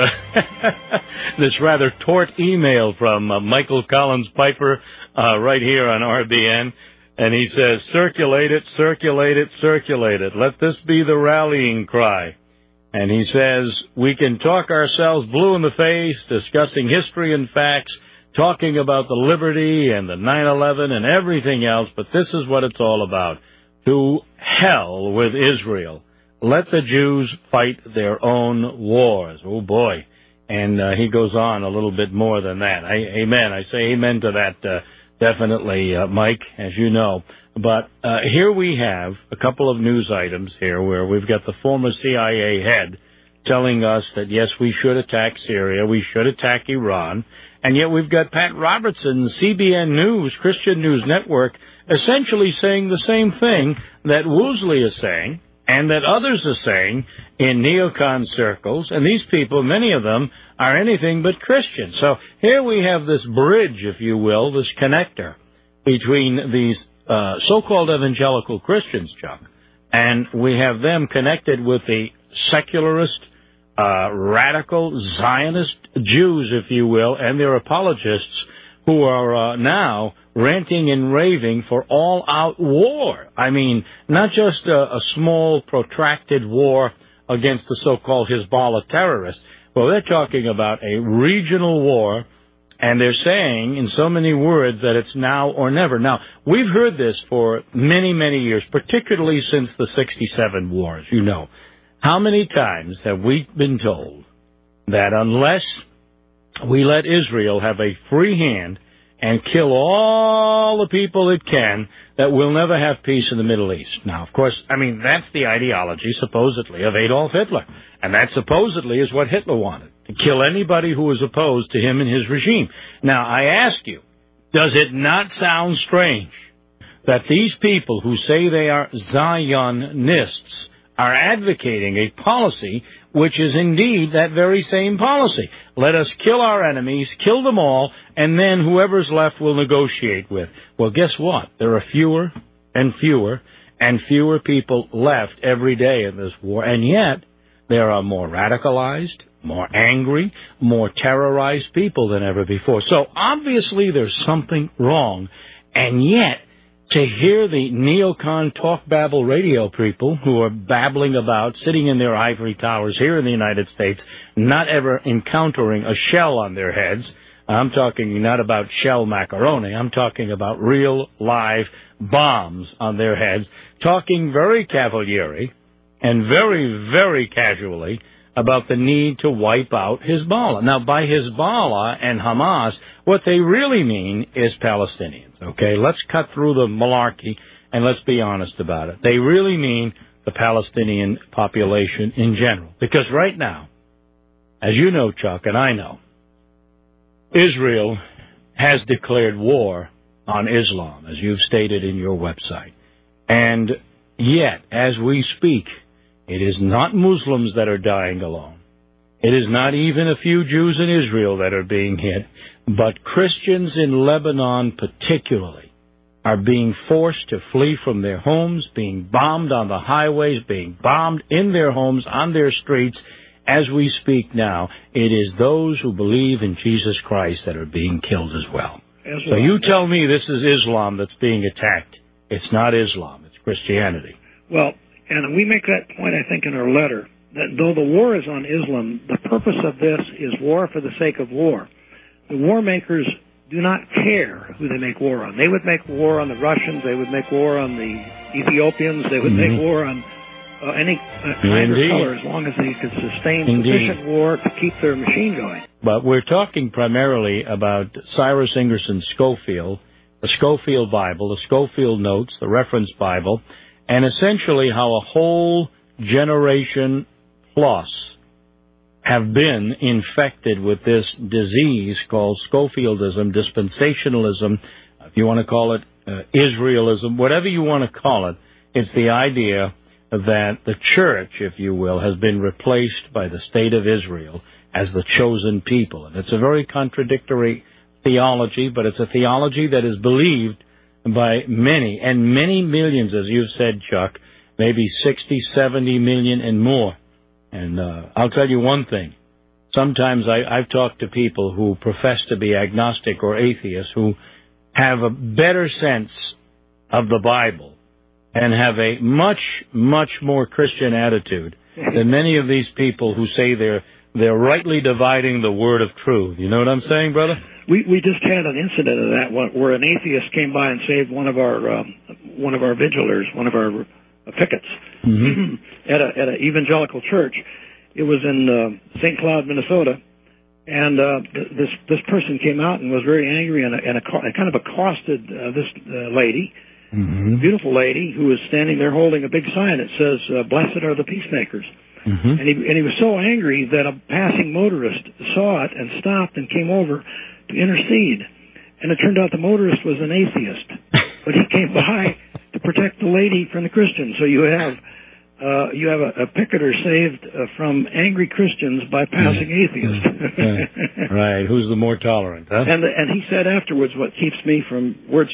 this rather tort email from Michael Collins Piper right here on RBN, and he says, circulate it, circulate it, circulate it. Let this be the rallying cry. And he says, we can talk ourselves blue in the face, discussing history and facts, talking about the liberty and the 9/11 and everything else, but this is what it's all about. To hell with Israel. Let the Jews fight their own wars. Oh, boy. And he goes on a little bit more than that. Amen. I say amen to that definitely, Mike, as you know. But here we have a couple of news items here where we've got the former CIA head telling us that, yes, we should attack Syria, we should attack Iran, and yet we've got Pat Robertson, CBN News, Christian News Network, essentially saying the same thing that Woosley is saying and that others are saying in neocon circles, and these people, many of them, are anything but Christian. So here we have this bridge, if you will, this connector between these so-called evangelical Christians, Chuck, and we have them connected with the secularist, radical Zionist Jews, if you will, and their apologists who are now ranting and raving for all-out war. I mean, not just a small, protracted war against the so-called Hezbollah terrorists. Well, they're talking about a regional war, and they're saying in so many words that it's now or never. Now, we've heard this for many, many years, particularly since the 67 wars, you know. How many times have we been told that unless we let Israel have a free hand and kill all the people it can, that we'll never have peace in the Middle East? Now, of course, I mean, that's the ideology, supposedly, of Adolf Hitler. And that supposedly is what Hitler wanted, to kill anybody who was opposed to him and his regime. Now, I ask you, does it not sound strange that these people who say they are Zionists are advocating a policy which is indeed that very same policy? Let us kill our enemies, kill them all, and then whoever's left we'll negotiate with. Well, guess what? There are fewer and fewer and fewer people left every day in this war, and yet there are more radicalized, more angry, more terrorized people than ever before. So obviously there's something wrong, and yet to hear the neocon talk babble radio people who are babbling about sitting in their ivory towers here in the United States, not ever encountering a shell on their heads. I'm talking not about shell macaroni. I'm talking about real live bombs on their heads, talking very cavalierly and very, very casually about the need to wipe out Hezbollah. Now, by Hezbollah and Hamas, what they really mean is Palestinians, okay? Let's cut through the malarkey and let's be honest about it. They really mean the Palestinian population in general. Because right now, as you know, Chuck, and I know, Israel has declared war on Islam, as you've stated in your website. And yet, as we speak, it is not Muslims that are dying alone. It is not even a few Jews in Israel that are being hit, but Christians in Lebanon particularly are being forced to flee from their homes, being bombed on the highways, being bombed in their homes, on their streets. As we speak now, it is those who believe in Jesus Christ that are being killed as well. So you tell me this is Islam that's being attacked. It's not Islam. It's Christianity. Well, and we make that point, I think, in our letter, that though the war is on Islam, the purpose of this is war for the sake of war. The war makers do not care who they make war on. They would make war on the Russians. They would make war on the Ethiopians. They would make war on any kind or color, as long as they could sustain sufficient war to keep their machine going. But we're talking primarily about Cyrus Ingerson Scofield, the Scofield Bible, the Scofield Notes, the Reference Bible, and essentially how a whole generation plus have been infected with this disease called Scofieldism, dispensationalism, if you want to call it Israelism, whatever you want to call it. It's the idea that the church, if you will, has been replaced by the state of Israel as the chosen people. And it's a very contradictory theology, but it's a theology that is believed by many, and many millions, as you've said, Chuck, maybe 60, 70 million and more. And I'll tell you one thing. Sometimes I've talked to people who profess to be agnostic or atheists who have a better sense of the Bible and have a much, much more Christian attitude than many of these people who say they're rightly dividing the word of truth. You know what I'm saying, brother? We just had an incident of that where an atheist came by and saved one of our vigilers, one of our pickets, at an evangelical church. It was in St. Cloud, Minnesota, and this person came out and was very angry and kind of accosted this lady, beautiful lady, who was standing there holding a big sign that says, "Blessed are the peacemakers." And he was so angry that a passing motorist saw it and stopped and came over to intercede. And it turned out the motorist was an atheist, but he came by to protect the lady from the Christians. So you have a picketer saved from angry Christians by passing atheists. Right. Who's the more tolerant? Huh? And he said afterwards, what keeps me from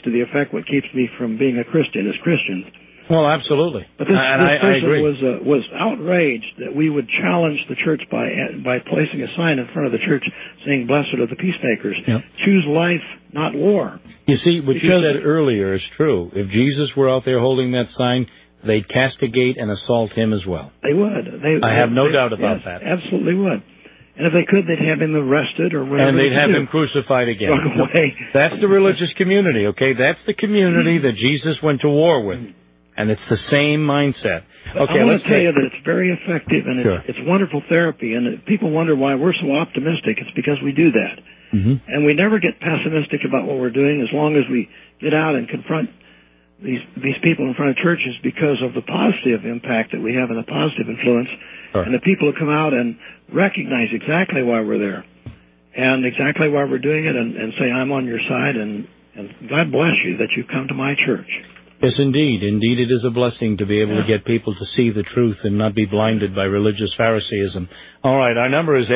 being a Christian is Christians. Well, absolutely. But this person I was outraged that we would challenge the church by placing a sign in front of the church saying, "Blessed are the peacemakers." Yep. Choose life, not war. You see, what you said earlier is true. If Jesus were out there holding that sign, they'd castigate and assault him as well. They would. I have no doubt about that. Absolutely would. And if they could, they'd have him arrested or whatever. And they'd have him crucified again. Away. That's the religious community, okay? That's the community that Jesus went to war with. And it's the same mindset. Okay, I want to tell you that it's very effective, and it's wonderful therapy. And if people wonder why we're so optimistic, it's because we do that. And we never get pessimistic about what we're doing as long as we get out and confront these people in front of churches because of the positive impact that we have and the positive influence. And the people who come out and recognize exactly why we're there and exactly why we're doing it and say, "I'm on your side," and God bless you that you come to my church. Yes, indeed. Indeed, it is a blessing to be able to get people to see the truth and not be blinded by religious Phariseeism. All right, our number is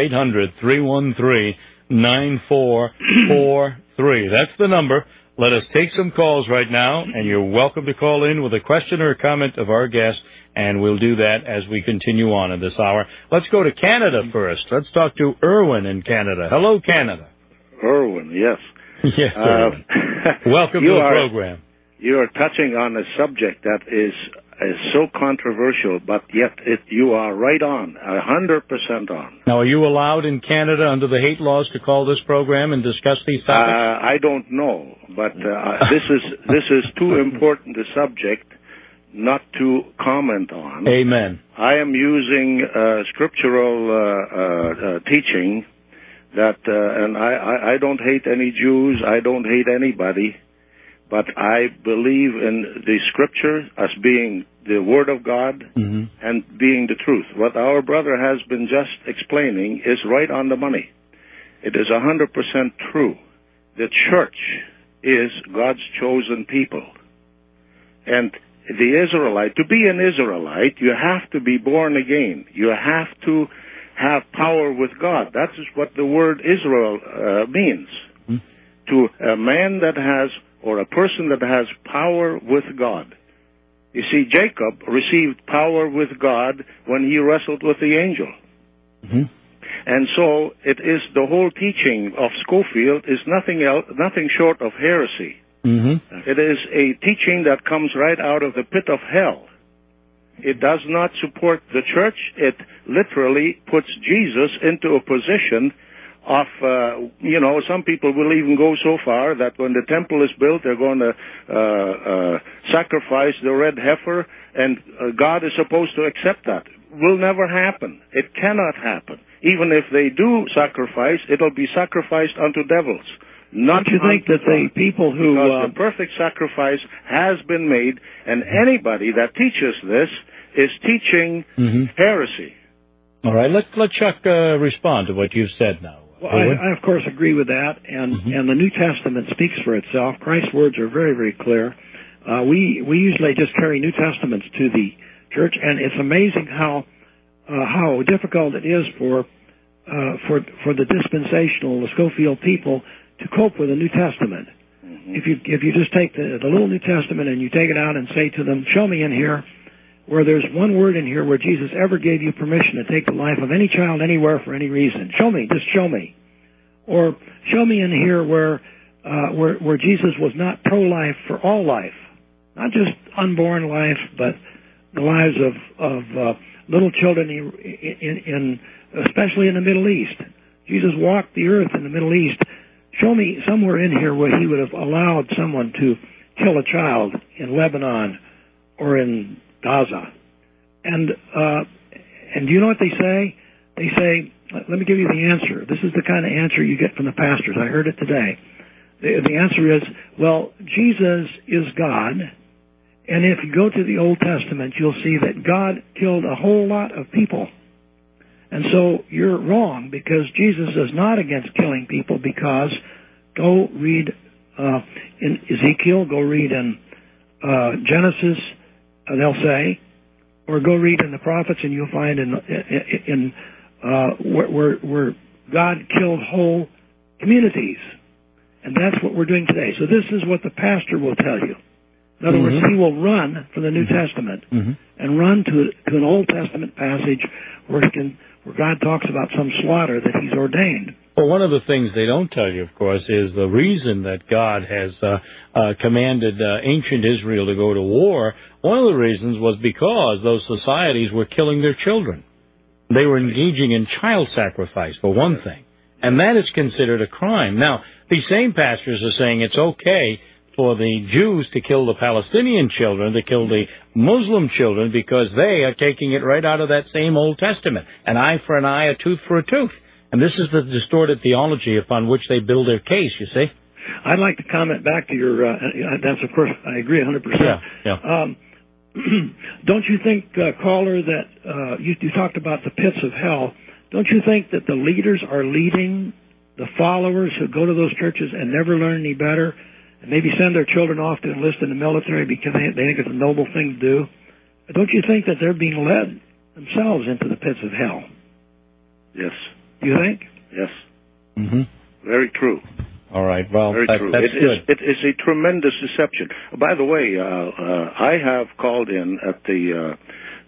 800-313-9443. That's the number. Let us take some calls right now, and you're welcome to call in with a question or a comment of our guest, and we'll do that as we continue on in this hour. Let's go to Canada first. Let's talk to Erwin in Canada. Hello, Canada. Erwin, yes. Yes, Erwin. Welcome to the program. You are touching on a subject that is so controversial, but yet you are right on, 100% on. Now, are you allowed in Canada under the hate laws to call this program and discuss these topics? I don't know, but this is too important a subject not to comment on. Amen. I am using scriptural teaching that, and I don't hate any Jews, I don't hate anybody. But I believe in the Scripture as being the Word of God and being the truth. What our brother has been just explaining is right on the money. It is 100% true. The church is God's chosen people. And the Israelite, to be an Israelite, you have to be born again. You have to have power with God. That is what the word Israel means. To a man that has, or a person that has power with God. You see, Jacob received power with God when he wrestled with the angel. And so it is the whole teaching of Scofield is nothing else, nothing short of heresy. It is a teaching that comes right out of the pit of hell. It does not support the church. It literally puts Jesus into a position of, some people will even go so far that when the temple is built, they're going to sacrifice the red heifer, and God is supposed to accept that. Will never happen. It cannot happen. Even if they do sacrifice, it'll be sacrificed unto devils. Don't you think that the people who... Because the perfect sacrifice has been made, and anybody that teaches this is teaching heresy. All right, let Chuck respond to what you've said now. Well, I of course agree with that, and the New Testament speaks for itself. Christ's words are very, very clear. We usually just carry New Testaments to the church, and it's amazing how difficult it is for the dispensational, the Scofield people to cope with the New Testament. If you just take the little New Testament and you take it out and say to them, show me in here where there's one word in here where Jesus ever gave you permission to take the life of any child anywhere for any reason. Show me, just show me. Or show me in here where Jesus was not pro-life for all life, not just unborn life, but the lives of little children in especially in the Middle East. Jesus walked the earth in the Middle East. Show me somewhere in here where he would have allowed someone to kill a child in Lebanon or in Gaza. And do you know what they say? They say, let me give you the answer. This is the kind of answer you get from the pastors. I heard it today. The answer is, well, Jesus is God, and if you go to the Old Testament, you'll see that God killed a whole lot of people. And so you're wrong, because Jesus is not against killing people, because go read in Ezekiel, go read in Genesis, they'll say, or go read in the prophets, and you'll find where God killed whole communities. And that's what we're doing today. So this is what the pastor will tell you. In other words, he will run from the New Testament and run to an Old Testament passage where God talks about some slaughter that he's ordained. Well, one of the things they don't tell you, of course, is the reason that God has commanded ancient Israel to go to war. One of the reasons was because those societies were killing their children. They were engaging in child sacrifice, for one thing. And that is considered a crime. Now, these same pastors are saying it's okay for the Jews to kill the Palestinian children, to kill the Muslim children, because they are taking it right out of that same Old Testament. An eye for an eye, a tooth for a tooth. And this is the distorted theology upon which they build their case, you see. I'd like to comment back to your, that's of course, I agree 100%. Yeah. Don't you think, caller, that you talked about the pits of hell, don't you think that the leaders are leading the followers who go to those churches and never learn any better, and maybe send their children off to enlist in the military because they think it's a noble thing to do? Don't you think that they're being led themselves into the pits of hell? Yes. Do you think? Yes. Very true. All right. Well, very true. That's good. It is a tremendous deception. By the way, I have called in at the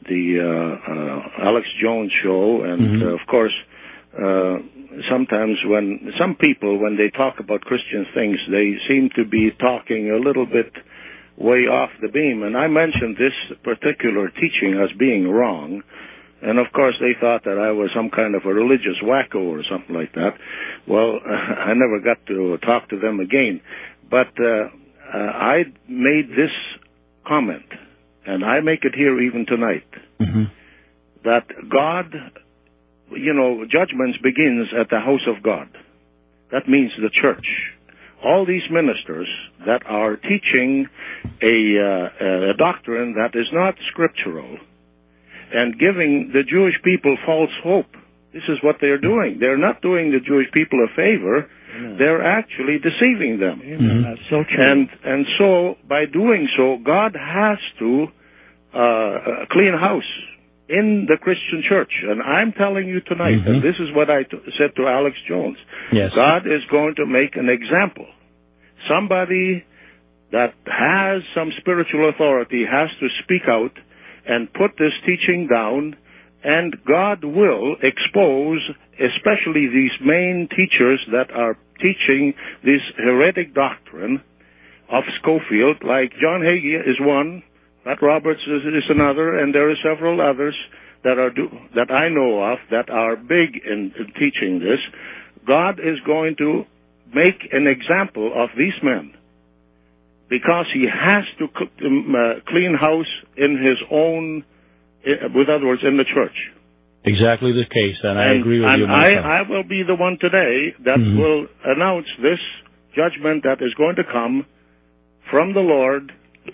Alex Jones show, and of course, sometimes when some people, when they talk about Christian things, they seem to be talking a little bit way off the beam. And I mentioned this particular teaching as being wrong. And, of course, they thought that I was some kind of a religious wacko or something like that. Well, I never got to talk to them again. But I made this comment, and I make it here even tonight, that God, judgments begins at the house of God. That means the church. All these ministers that are teaching a doctrine that is not scriptural, and giving the Jewish people false hope. This is what they're doing. They're not doing the Jewish people a favor. They're actually deceiving them. That's so true. And so, by doing so, God has to clean house. in the Christian church. And I'm telling you tonight, and this is what I said to Alex Jones, God is going to make an example. Somebody that has some spiritual authority has to speak out and put this teaching down, and God will expose especially these main teachers that are teaching this heretic doctrine of Scofield, like John Hagee is one, Pat Roberts is another, and there are several others that I know of that are big in teaching this. God is going to make an example of these men, because he has to clean house in his own, with other words, in the church. Exactly the case, and I agree with you. And I will be the one today that will announce this judgment that is going to come from the Lord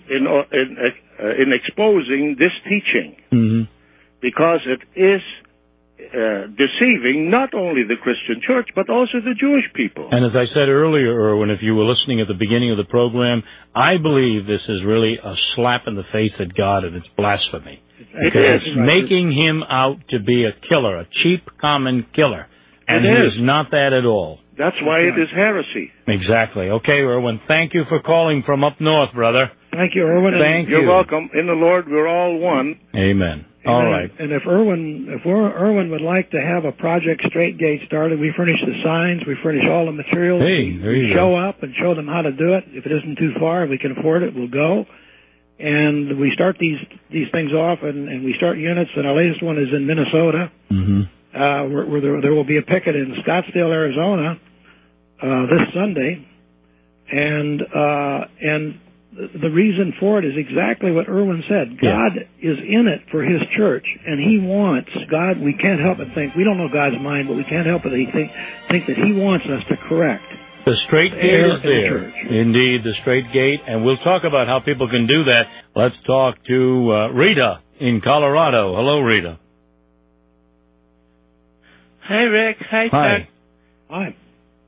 in exposing this teaching, because it is deceiving not only the Christian church, but also the Jewish people. And as I said earlier, Erwin, if you were listening at the beginning of the program, I believe this is really a slap in the face at God, and it's blasphemy. It is. It's making him out to be a killer, a cheap, common killer. And he is not that at all. That's why it is heresy. Exactly. Okay, Erwin, thank you for calling from up north, brother. Thank you, Erwin. Thank you. You're welcome. In the Lord, we're all one. Amen. All right. And if Erwin would like to have a Project Straight Gate started, we furnish the signs, we furnish all the materials. Hey, there you go. Show up and show them how to do it. If it isn't too far, if we can afford it, we'll go. And we start these things off, and we start units. And our latest one is in Minnesota, where there will be a picket in Scottsdale, Arizona, this Sunday. And the reason for it is exactly what Erwin said. God is in it for his church, and he wants God. We can't help but think, we don't know God's mind, but we can't help but think that he wants us to correct. The straight gate is there. Indeed, the straight gate. And we'll talk about how people can do that. Let's talk to Rita in Colorado. Hello, Rita. Hi, Rick. Hi, Chuck. Hi.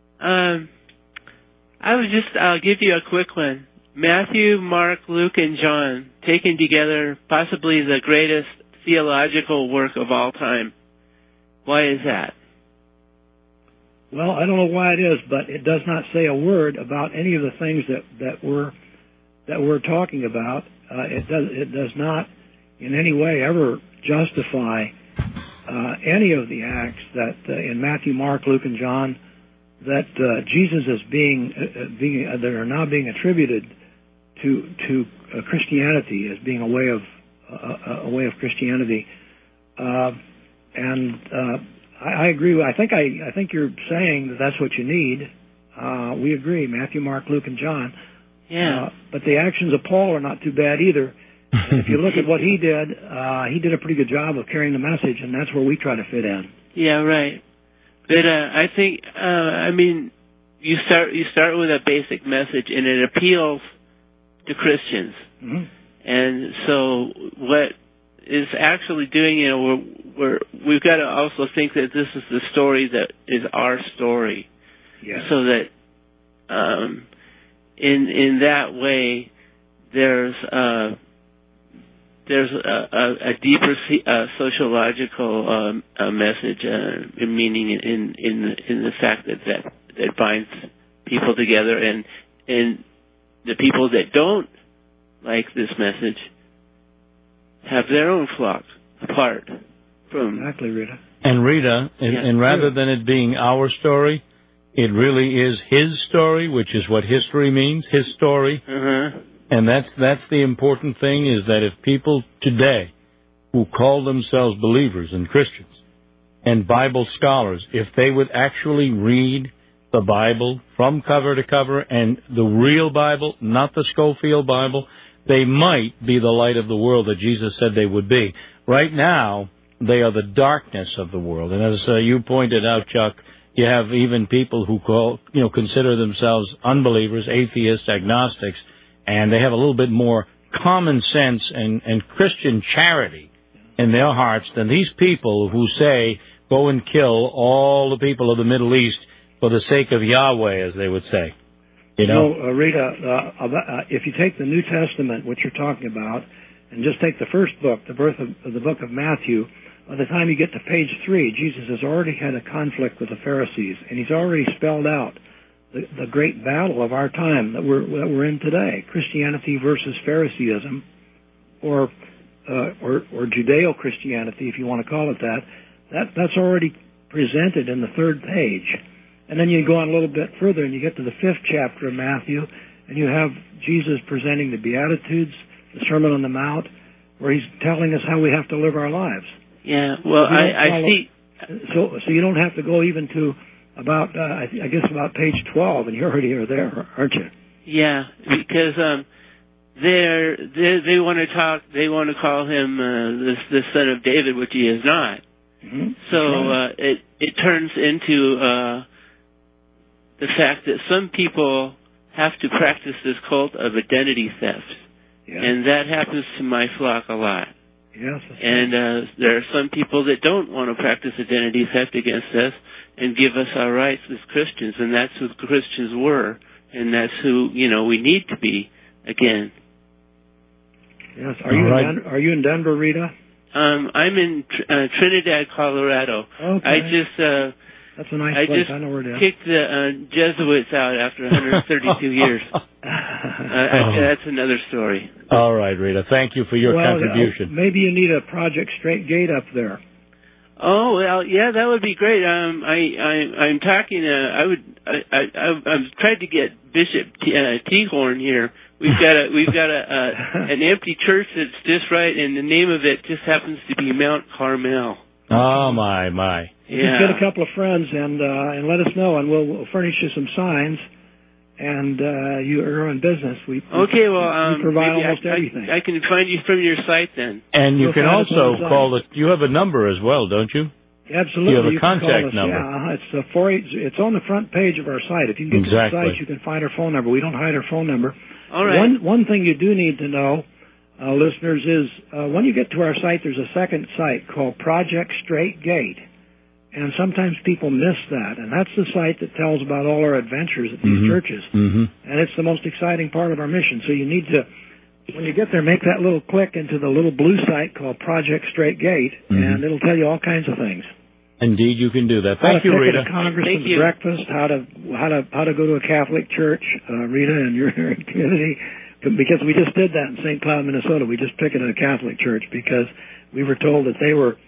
I was I'll give you a quick one. Matthew, Mark, Luke, and John, taken together, possibly the greatest theological work of all time. Why is that? Well, I don't know why it is, but it does not say a word about any of the things that we're talking about. It does not in any way ever justify any of the acts that in Matthew, Mark, Luke, and John that Jesus is that are now being attributed to Christianity as being a way of Christianity, I agree. I think you're saying that that's what you need. We agree. Matthew, Mark, Luke, and John. Yeah. But the actions of Paul are not too bad either. And if you look at what he did a pretty good job of carrying the message, and that's where we try to fit in. Yeah, right. But I think you start with a basic message, and it appeals to Christians. And so what is actually doing, we've got to also think that this is the story that is our story. Yes. So that in that way there's a deeper sociological message, meaning in the fact that binds people together, and the people that don't like this message have their own flocks apart from. Exactly, Rita. And Rita, and rather than it being our story, it really is his story, which is what history means, his story. And that's the important thing, is that if people today who call themselves believers and Christians and Bible scholars, if they would actually read the Bible from cover to cover, and the real Bible, not the Scofield Bible, they might be the light of the world that Jesus said they would be. Right now, they are the darkness of the world. And as you pointed out, Chuck, you have even people who consider themselves unbelievers, atheists, agnostics, and they have a little bit more common sense and Christian charity in their hearts than these people who say, go and kill all the people of the Middle East for the sake of Yahweh, as they would say. Rita, if you take the New Testament, what you're talking about, And just take the first book, the birth of the book of Matthew. By the time you get to page 3, Jesus has already had a conflict with the Pharisees, and he's already spelled out the great battle of our time that we're in today: Christianity versus Phariseeism, or Judeo-Christianity, if you want to call it that. That's already presented in the 3rd page. And then you go on a little bit further, and you get to the 5th chapter of Matthew, and you have Jesus presenting the Beatitudes, the Sermon on the Mount, where he's telling us how we have to live our lives. Yeah, well, I see. So you don't have to go even to about, I guess, about page 12, and you're already there, aren't you? Yeah, because they want to talk. They want to call him the son of David, which he is not. Mm-hmm. So right. it turns into the fact that some people have to practice this cult of identity theft, and that happens to my flock a lot. Yes. And there are some people that don't want to practice identity theft against us and give us our rights as Christians, and that's who Christians were, and that's who we need to be again. Yes. Are you in Denver, Rita? I'm in Trinidad, Colorado. Okay. That's a nice place. I know where it is. I just kicked the Jesuits out after 132 years. That's another story. All right, Rita. Thank you for your contribution. Maybe you need a Project Straight Gate up there. Oh well, yeah, that would be great. I'm talking. I'm trying to get Bishop T-Horn here. We've got an empty church that's just right, and the name of it just happens to be Mount Carmel. Oh my. Yeah. Just get a couple of friends and let us know, and we'll furnish you some signs. And you're in business. We provide almost everything. I can find you from your site then. And you can also call it. You have a number as well, don't you? Absolutely. You have a contact number. Yeah, it's on the front page of our site. If you can get to the site, you can find our phone number. We don't hide our phone number. All right. One thing you do need to know, listeners, is when you get to our site, there's a second site called Project Straight Gate. And sometimes people miss that. And that's the site that tells about all our adventures at these churches. Mm-hmm. And it's the most exciting part of our mission. So you need to, when you get there, make that little click into the little blue site called Project Straight Gate, and it'll tell you all kinds of things. Indeed, you can do that. Thank you, Rita. How to pick a congressman's breakfast, how to go to a Catholic church, Rita, in your community. Because we just did that in St. Cloud, Minnesota. We just picked a Catholic church because we were told that they were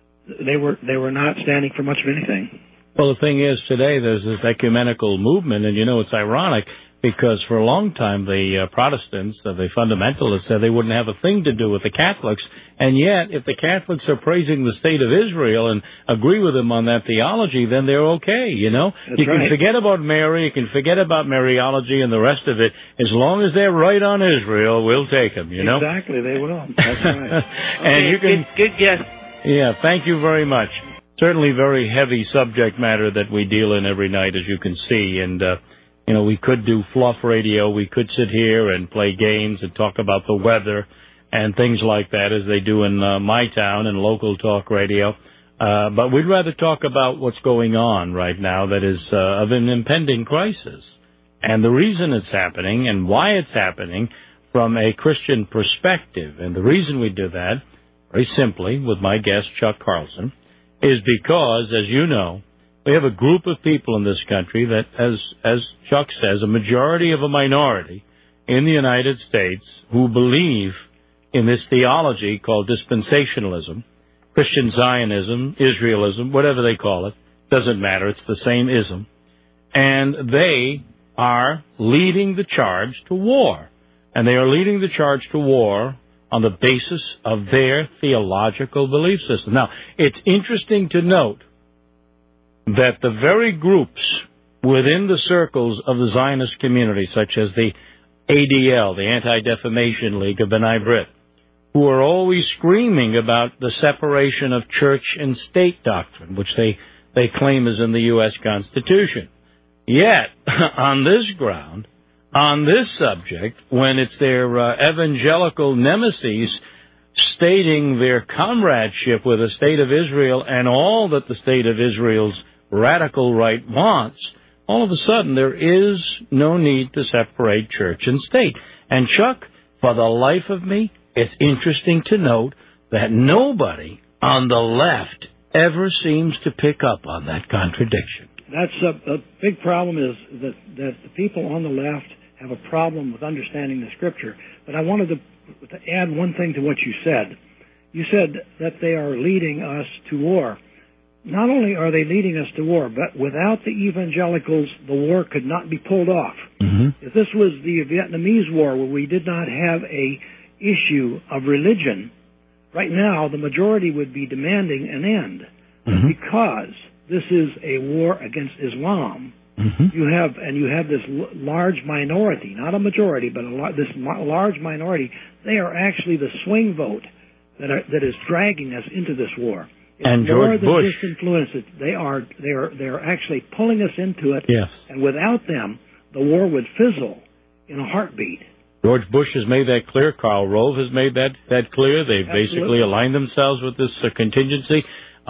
not standing for much of anything. Well, the thing is, today there's this ecumenical movement, and it's ironic because for a long time the Protestants, the fundamentalists, said they wouldn't have a thing to do with the Catholics, and yet if the Catholics are praising the state of Israel and agree with them on that theology, then they're okay, That's You can forget about Mary, you can forget about Mariology and the rest of it. As long as they're right on Israel, we'll take them, Exactly, they will. That's right. And you can... Good guess. Yeah, thank you very much. Certainly very heavy subject matter that we deal in every night, as you can see. And, we could do fluff radio. We could sit here and play games and talk about the weather and things like that, as they do in my town and local talk radio. But we'd rather talk about what's going on right now that is of an impending crisis. And the reason it's happening and why it's happening from a Christian perspective. And the reason we do that, very simply, with my guest, Chuck Carlson, is because, as you know, we have a group of people in this country that, as Chuck says, a majority of a minority in the United States who believe in this theology called dispensationalism, Christian Zionism, Israelism, whatever they call it, doesn't matter, it's the same ism. And they are leading the charge to war. And they are leading the charge to war on the basis of their theological belief system. Now, it's interesting to note that the very groups within the circles of the Zionist community, such as the ADL, the Anti-Defamation League of B'nai B'rith, who are always screaming about the separation of church and state doctrine, which they claim is in the U.S. Constitution. Yet, on this ground, on this subject, when it's their evangelical nemesis stating their comradeship with the State of Israel and all that the State of Israel's radical right wants, all of a sudden there is no need to separate church and state. And Chuck, for the life of me, it's interesting to note that nobody on the left ever seems to pick up on that contradiction. That's a big problem, is that the people on the left have a problem with understanding the Scripture. But I wanted to add one thing to what you said. You said that they are leading us to war. Not only are they leading us to war, but without the evangelicals, the war could not be pulled off. Mm-hmm. If this was the Vietnamese War, where we did not have a issue of religion, right now the majority would be demanding an end. Mm-hmm. Because this is a war against Islam, mm-hmm. you have this large minority, not a majority, but this large minority. They are actually the swing vote that is dragging us into this war. It's and George Bush, just influence. They are actually pulling us into it. Yes. And without them, the war would fizzle in a heartbeat. George Bush has made that clear. Karl Rove has made that clear. They've basically aligned themselves with this contingency.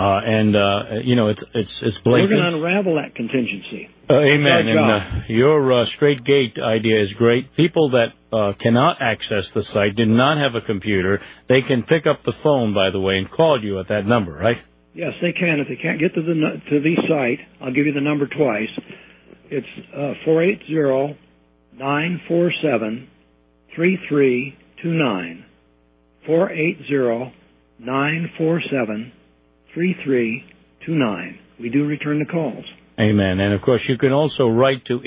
It's blatant. We're going to unravel that contingency. Amen. And your straight gate idea is great. People that cannot access the site, do not have a computer, they can pick up the phone, by the way, and call you at that number, right? Yes, they can. If they can't get to the site, I'll give you the number twice. It's 480-947-3329. 480-947-3329. We do return the calls. Amen. And, of course, you can also write to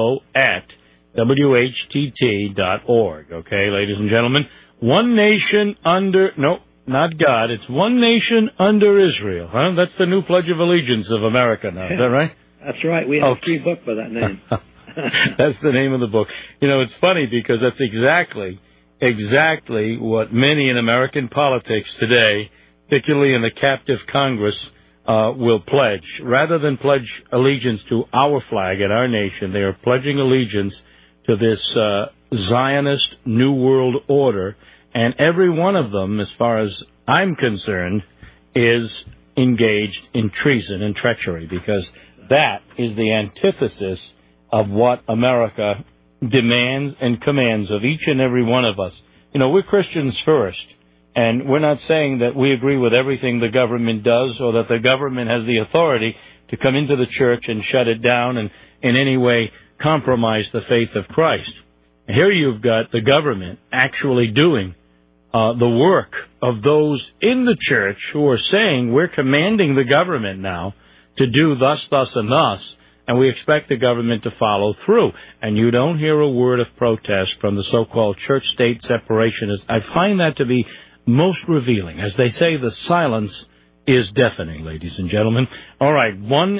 info@whtt.org. Okay, ladies and gentlemen? One nation under... No, not God. It's one nation under Israel. Huh? That's the new Pledge of Allegiance of America now. Is that right? That's right. We have a free book by that name. That's the name of the book. You know, it's funny because that's exactly what many in American politics today, particularly in the captive Congress, will pledge. Rather than pledge allegiance to our flag and our nation, they are pledging allegiance to this Zionist New World Order, and every one of them, as far as I'm concerned, is engaged in treason and treachery, because that is the antithesis of what America demands and commands of each and every one of us. You know, we're Christians first. And we're not saying that we agree with everything the government does or that the government has the authority to come into the church and shut it down and in any way compromise the faith of Christ. Here you've got the government actually doing the work of those in the church who are saying we're commanding the government now to do thus, thus, and thus, and we expect the government to follow through. And you don't hear a word of protest from the so-called church-state separationists. I find that to be most revealing. As they say, the silence is deafening, ladies and gentlemen. All right,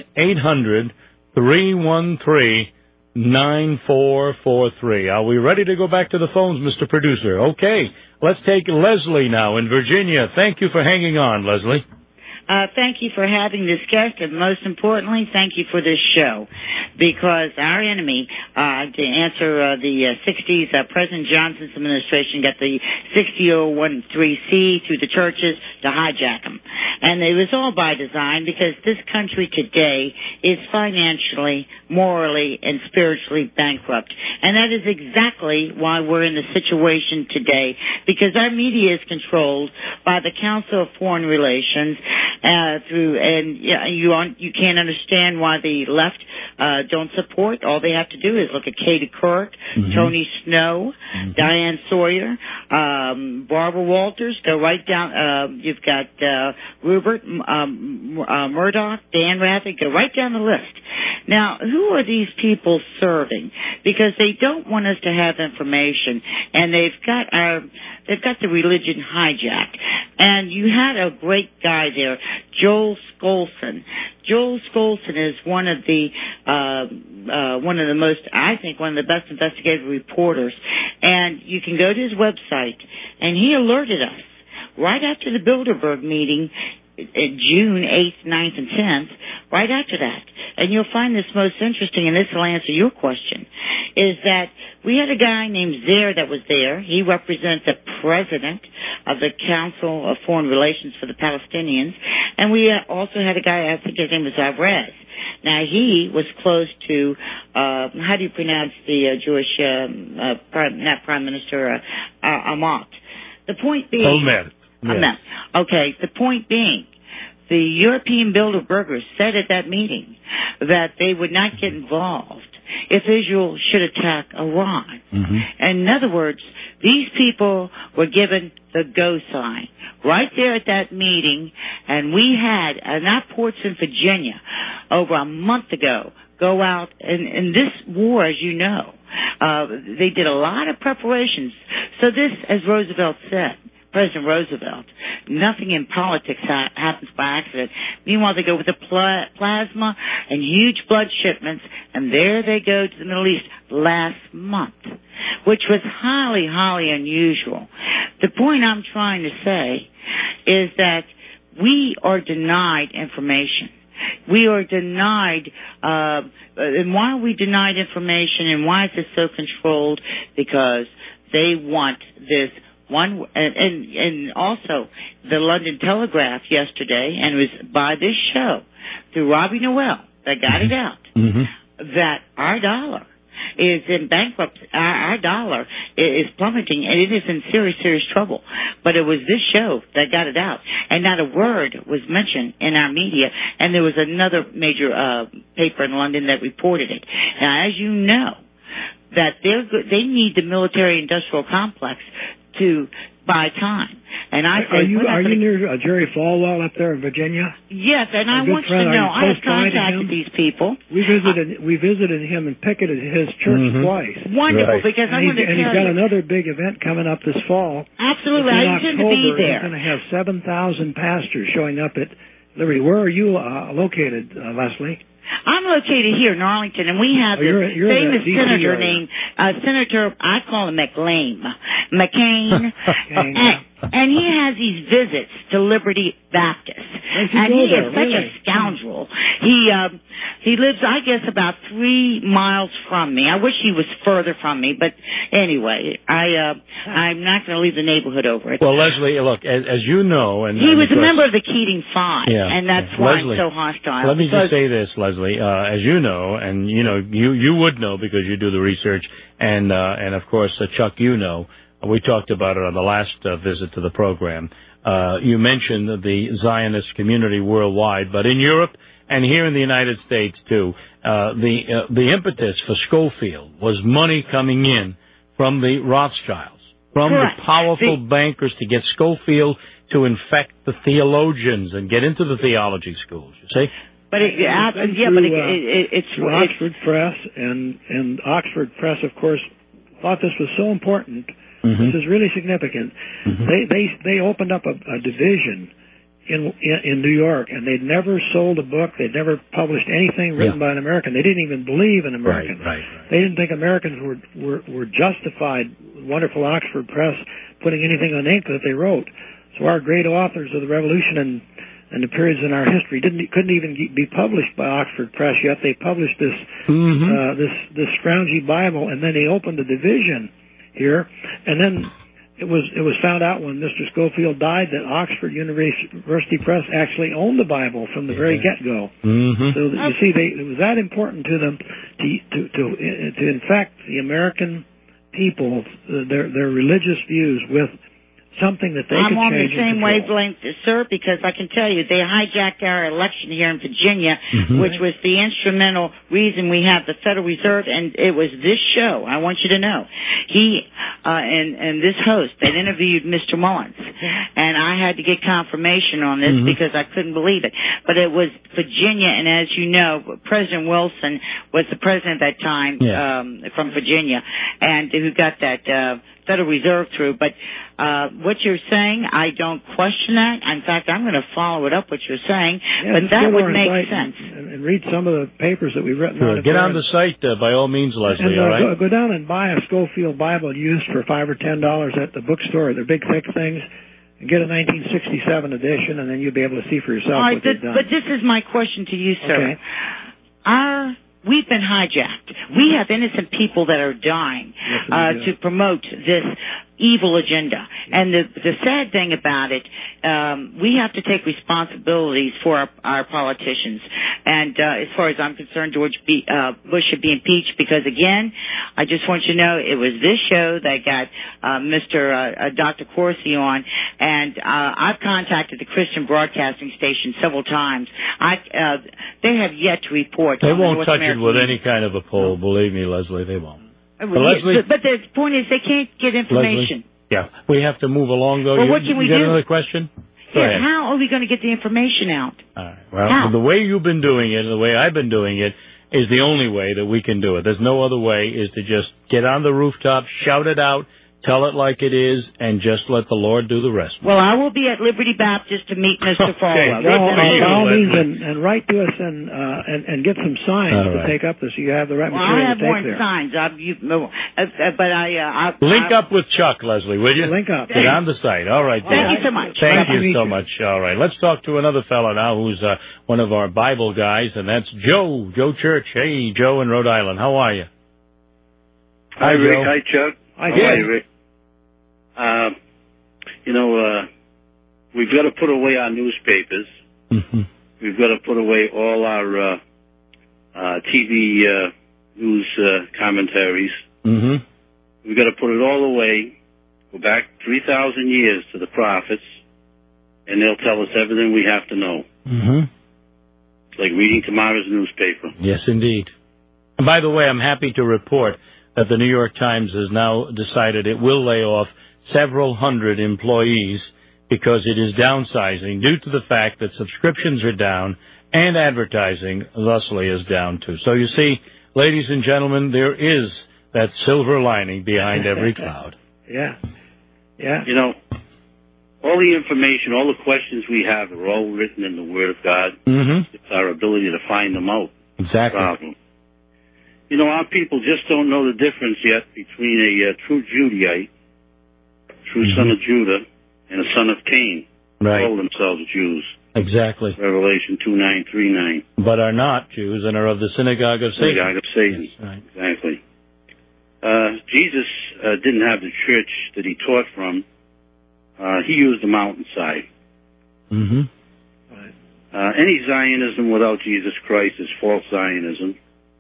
1-800-313-9443. Are we ready to go back to the phones, Mr. Producer? Okay, let's take Leslie now in Virginia. Thank you for hanging on, Leslie. Thank you for having this guest, and most importantly, thank you for this show, because our enemy, to answer the 60s, President Johnson's administration got the 6013C through the churches to hijack them. And it was all by design, because this country today is financially, morally, and spiritually bankrupt. And that is exactly why we're in the situation today, because our media is controlled by the Council of Foreign Relations, you can't understand why the left don't support. All they have to do is look at Katie Couric, mm-hmm. Tony Snow, mm-hmm. Diane Sawyer, Barbara Walters. Go right down. You've got Rupert Murdoch, Dan Rather. Go right down the list. Now, who are these people serving? Because they don't want us to have information, and they've got the religion hijacked. And you had a great guy there, Joel Skousen. Joel Skousen is one of the best investigative reporters. And you can go to his website, and he alerted us right after the Bilderberg meeting, June 8th, 9th, and 10th, right after that. And you'll find this most interesting, and this will answer your question, is that we had a guy named Zaire that was there. He represents the president of the Council of Foreign Relations for the Palestinians. And we also had a guy, I think his name was Avrez. Now, he was close to, how do you pronounce the Jewish, not Prime Minister, Amat. The point being... Omit. Yes. Okay, the point being, the European Bilderbergers said at that meeting that they would not get involved if Israel should attack Iran. Mm-hmm. And in other words, these people were given the go sign right there at that meeting, and we had our ports in Virginia over a month ago go out, and this war, as you know, they did a lot of preparations. So this, as Roosevelt said, President Roosevelt, nothing in politics happens by accident. Meanwhile, they go with the plasma and huge blood shipments, and there they go to the Middle East last month, which was highly, highly unusual. The point I'm trying to say is that we are denied information. We are denied, and why are we denied information, and why is it so controlled? Because they want this one, and also the London Telegraph yesterday, and it was by this show, through Robbie Noel, that got it out, that our dollar is in bankruptcy. Our dollar is plummeting, and it is in serious, serious trouble. But it was this show that got it out, and not a word was mentioned in our media. And there was another major paper in London that reported it. Now, as you know, that they need the military-industrial complex to buy time. And I are you near Jerry Falwell up there in Virginia? Yes, and I want you to know I have contacted these people. We visited him and picketed his church twice. Wonderful, because I'm going to tell you. And he's got another big event coming up this fall. Absolutely, I intend to be there. He's going to have 7,000 pastors showing up at Liberty. Where are you located, Leslie? I'm located here in Arlington, and we have this famous senator named Senator, I call him McCain, and he has these visits to Liberty Baptist, and he is such a scoundrel. He lives, I guess, about 3 miles from me. I wish he was further from me, but anyway, I'm not going to leave the neighborhood over it. Well, Leslie, look, as you know, and he was a member of the Keating Five, and that's why Leslie, I'm so hostile. Let me just say this, Leslie, as you know, and you would know because you do the research, and of course, Chuck, you know, we talked about it on the last visit to the program. You mentioned the Zionist community worldwide, but in Europe and here in the United States too, the impetus for Schofield was money coming in from the Rothschilds, from the powerful bankers to get Schofield to infect the theologians and get into the theology schools. You see. But it's through Oxford Press, and Oxford Press, of course, thought this was so important. This is really significant. They opened up a division in New York, and they'd never sold a book. They'd never published anything written by an American. They didn't even believe in Americans. Right. They didn't think Americans were justified. Wonderful Oxford Press putting anything on ink that they wrote. So our great authors of the Revolution and the periods in our history couldn't even be published by Oxford Press yet. They published this this scroungy Bible, and then they opened a division here, and then it was found out when Mr. Schofield died that Oxford University Press actually owned the Bible from the very get-go. So you see, it was that important to them to infect the American people, their religious views with something that they could change. I'm on the same wavelength, sir, because I can tell you they hijacked our election here in Virginia, which was the instrumental reason we have the Federal Reserve, and it was this show. I want you to know. He and this host that interviewed Mr. Mullins, and I had to get confirmation on this because I couldn't believe it. But it was Virginia, and as you know, President Wilson was the president at that time from Virginia, and who got that Federal Reserve through. But what you're saying, I don't question that. In fact, I'm going to follow it up what you're saying, but that would make sense. And read some of the papers that we've written on it. Get on the site by all means, Leslie, all right? Go down and buy a Schofield Bible used for $5 or $10 at the bookstore. They're big, thick things. And get a 1967 edition, and then you'll be able to see for yourself what they've done. But this is my question to you, sir. Okay. We've been hijacked. We have innocent people that are dying to promote this evil agenda. And the sad thing about it, we have to take responsibilities for our politicians. And as far as I'm concerned, George Bush should be impeached because, again, I just want you to know it was this show that got Dr. Corsi on, and I've contacted the Christian Broadcasting Station several times. They have yet to report. They won't touch it with any kind of a poll, believe me, Leslie, they won't. But the point is they can't get information. Leslie? Yeah, we have to move along, though. Well, what can we do? You got another question? Yeah, how are we going to get the information out? All right. Well, the way you've been doing it and the way I've been doing it is the only way that we can do it. There's no other way, is to just get on the rooftop, shout it out, tell it like it is, and just let the Lord do the rest. Well, I will be at Liberty Baptist to meet Mr. Fowler. By all means, and write to us and get some signs to take up this. You have the right material to take there. I have more signs. Link up with Chuck, Leslie, will you? Link up. Get on the site. All right. Thank you so much. Thank you so much. All right. Let's talk to another fellow now who's one of our Bible guys, and that's Joe Church. Hey, Joe in Rhode Island. How are you? Hi, Rick. Hi, Chuck. Hi, Rick. We've got to put away our newspapers. Mm-hmm. We've got to put away all our TV news commentaries. Mm-hmm. We've got to put it all away, go back 3,000 years to the prophets, and they'll tell us everything we have to know. Mm-hmm. It's like reading tomorrow's newspaper. Yes, indeed. And by the way, I'm happy to report that the New York Times has now decided it will lay off several hundred employees because it is downsizing due to the fact that subscriptions are down and advertising thusly is down too. So you see, ladies and gentlemen, there is that silver lining behind every cloud. Yeah. All the information, all the questions we have are all written in the Word of God. Mm-hmm. It's our ability to find them out. Exactly. Problem. Our people just don't know the difference yet between a true Judahite, true son of Judah, and a son of Cain. Right. Call themselves Jews. Exactly. Revelation 2:9-3:9. But are not Jews and are of the synagogue of Satan. Synagogue of Satan. Yes, right. Exactly. Jesus didn't have the church that he taught from. He used the mountainside. Mm-hmm. Any Zionism without Jesus Christ is false Zionism.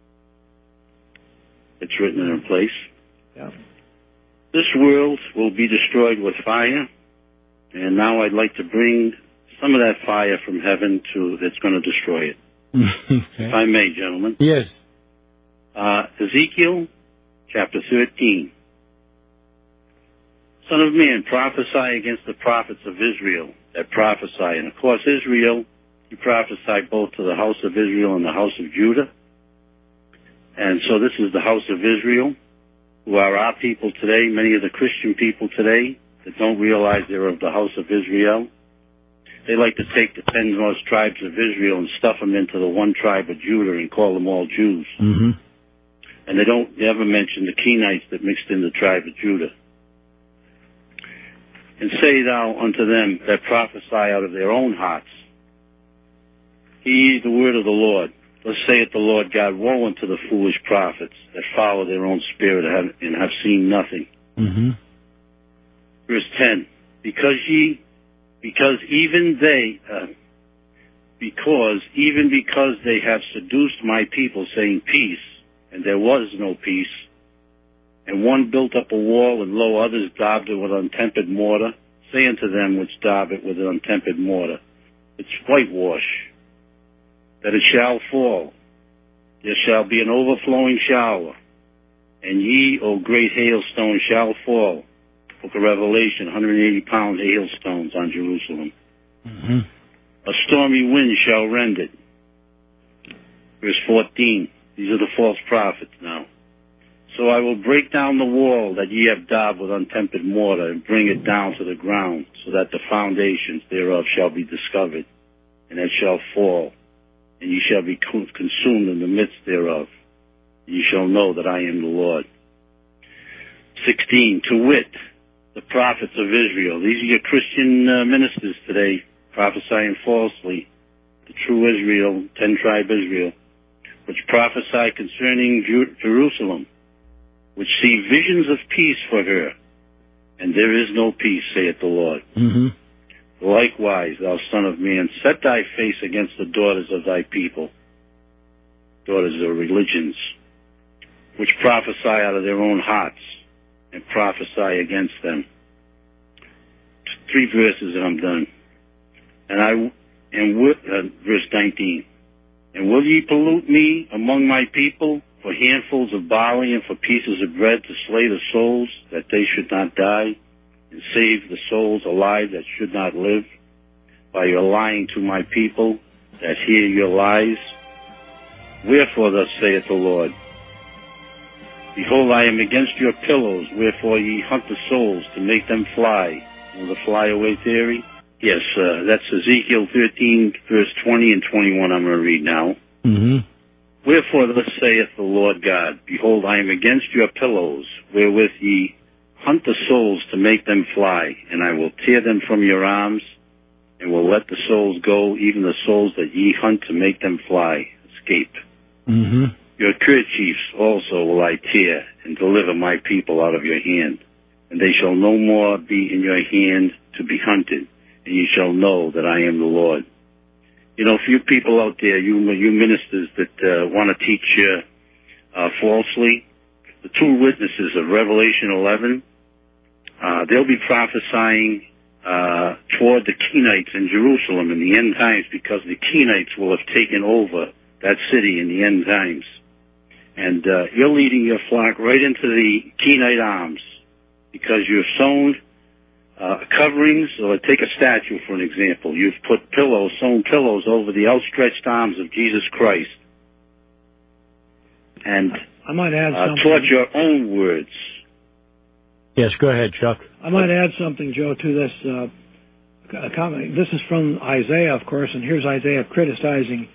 It's written in a place. Yeah. This world will be destroyed with fire, and now I'd like to bring some of that fire from heaven that's going to destroy it. Okay. If I may, gentlemen. Yes. Ezekiel chapter 13. Son of man, prophesy against the prophets of Israel that prophesy. And of course, Israel, he prophesied both to the house of Israel and the house of Judah. And so this is the house of Israel, who are our people today, many of the Christian people today that don't realize they're of the house of Israel. They like to take the 10 most tribes of Israel and stuff them into the one tribe of Judah and call them all Jews. Mm-hmm. And they don't ever mention the Kenites that mixed in the tribe of Judah. And say thou unto them that prophesy out of their own hearts, heed the word of the Lord. Thus saith the Lord God, woe unto the foolish prophets that follow their own spirit and have seen nothing. Mm-hmm. Verse 10, because even because they have seduced my people, saying peace, and there was no peace, and one built up a wall, and lo, others daubed it with untempered mortar, say unto them which daub it with an untempered mortar, it's whitewash, that it shall fall. There shall be an overflowing shower, and ye, O great hailstone, shall fall. Book of Revelation, 180-pound hailstones on Jerusalem. Mm-hmm. A stormy wind shall rend it. Verse 14. These are the false prophets now. So I will break down the wall that ye have daubed with untempered mortar, and bring it down to the ground, so that the foundations thereof shall be discovered, and it shall fall, and ye shall be consumed in the midst thereof. Ye shall know that I am the Lord. 16. To wit, the prophets of Israel. These are your Christian ministers today, prophesying falsely. The true Israel, 10-tribe Israel, which prophesy concerning Jerusalem, which see visions of peace for her, and there is no peace, saith the Lord. Mm-hmm. Likewise, thou son of man, set thy face against the daughters of thy people, daughters of religions, which prophesy out of their own hearts, and prophesy against them. 3 verses and I'm done. Verse 19. And will ye pollute me among my people for handfuls of barley and for pieces of bread to slay the souls that they should not die, and save the souls alive that should not live, by your lying to my people that hear your lies? Wherefore thus saith the Lord, behold, I am against your pillows, wherefore ye hunt the souls to make them fly. The fly-away theory? Yes, that's Ezekiel 13, verse 20 and 21 I'm going to read now. Mm-hmm. Wherefore thus saith the Lord God, behold, I am against your pillows, wherewith ye hunt the souls to make them fly, and I will tear them from your arms, and will let the souls go, even the souls that ye hunt to make them fly, escape. Mm-hmm. Your kerchiefs also will I tear, and deliver my people out of your hand. And they shall no more be in your hand to be hunted, and ye shall know that I am the Lord. You know, for you people out there, you ministers that want to teach falsely, the 2 witnesses of Revelation 11, they'll be prophesying toward the Kenites in Jerusalem in the end times, because the Kenites will have taken over that city in the end times. And you're leading your flock right into the Kenite arms, because you've sewn coverings, or take a statue for an example. You've put sewn pillows over the outstretched arms of Jesus Christ. And I might add something. Taught your own words. Yes, go ahead, Chuck. I might add something, Joe, to this comment. This is from Isaiah, of course, and here's Isaiah criticizing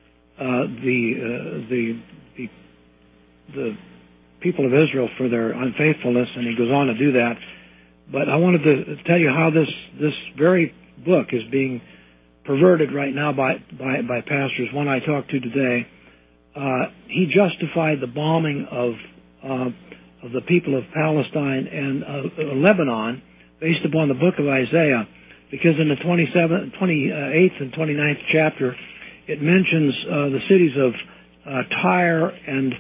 the people of Israel for their unfaithfulness, and he goes on to do that. But I wanted to tell you how this very book is being perverted right now by pastors. One I talked to today, he justified the bombing of the people of Palestine and Lebanon based upon the book of Isaiah, because in the 28th and 29th chapter, it mentions the cities of Tyre and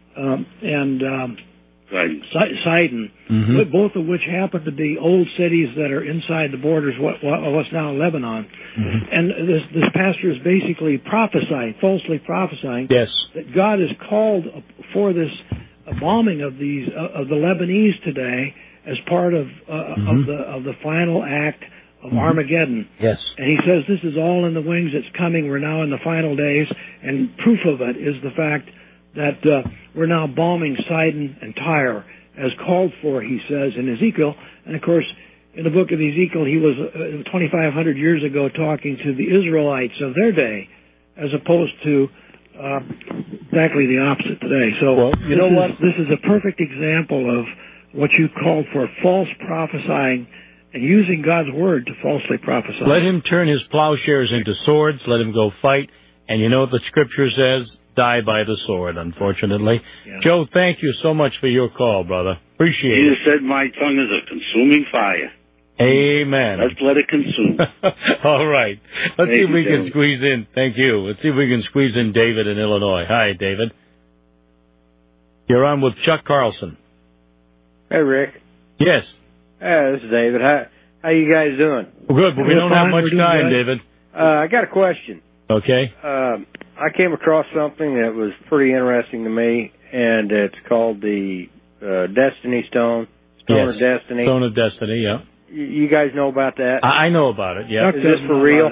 Sidon, mm-hmm. both of which happen to be old cities that are inside the borders of what's now Lebanon. Mm-hmm. And this pastor is basically falsely prophesying, yes, that God has called for this bombing of the Lebanese today as part of the final act of Armageddon. Yes. And he says this is all in the wings, it's coming, we're now in the final days, and proof of it is the fact that we're now bombing Sidon and Tyre as called for, he says, in Ezekiel. And of course, in the book of Ezekiel, he was 2,500 years ago talking to the Israelites of their day, as opposed to exactly the opposite today. So, well, you know what? This is a perfect example of what you called for, false prophesying and using God's word to falsely prophesy. Let him turn his plowshares into swords. Let him go fight. And you know what the Scripture says? Die by the sword, unfortunately. Yeah. Joe, thank you so much for your call, brother. Appreciate it. Jesus said my tongue is a consuming fire. Amen. Let's let it consume. All right. Let's see if we can squeeze in. Thank you. Let's see if we can squeeze in David in Illinois. Hi, David. You're on with Chuck Carlson. Hey, Rick. Yes. Hey, this is David. How you guys doing? Good, but we don't have much time, David. I got a question. Okay. I came across something that was pretty interesting to me, and it's called the Destiny Stone. Stone of Destiny. Stone of Destiny, yeah. You guys know about that? I know about it, yeah. Is this for real?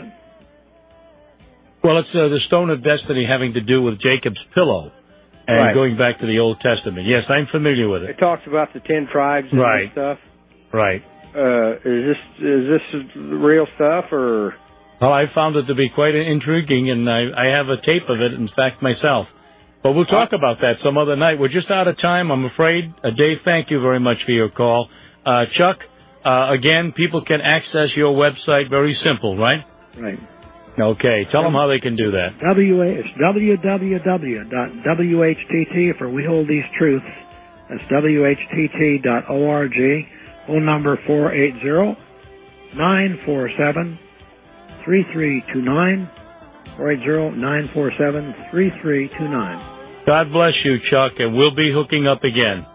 Well, it's the Stone of Destiny having to do with Jacob's pillow and going back to the Old Testament. Yes, I'm familiar with it. It talks about the 10 tribes and stuff. Right. Is this real stuff, or? Well, I found it to be quite intriguing, and I have a tape of it, in fact, myself. But we'll talk about that some other night. We're just out of time, I'm afraid. Dave, thank you very much for your call. Chuck, again, people can access your website. Very simple, right? Right. Okay. Tell them how they can do that. It's www.whtt, for We Hold These Truths. That's whtt.org. Phone number 480-947-3329. 480-947-3329. God bless you, Chuck, and we'll be hooking up again.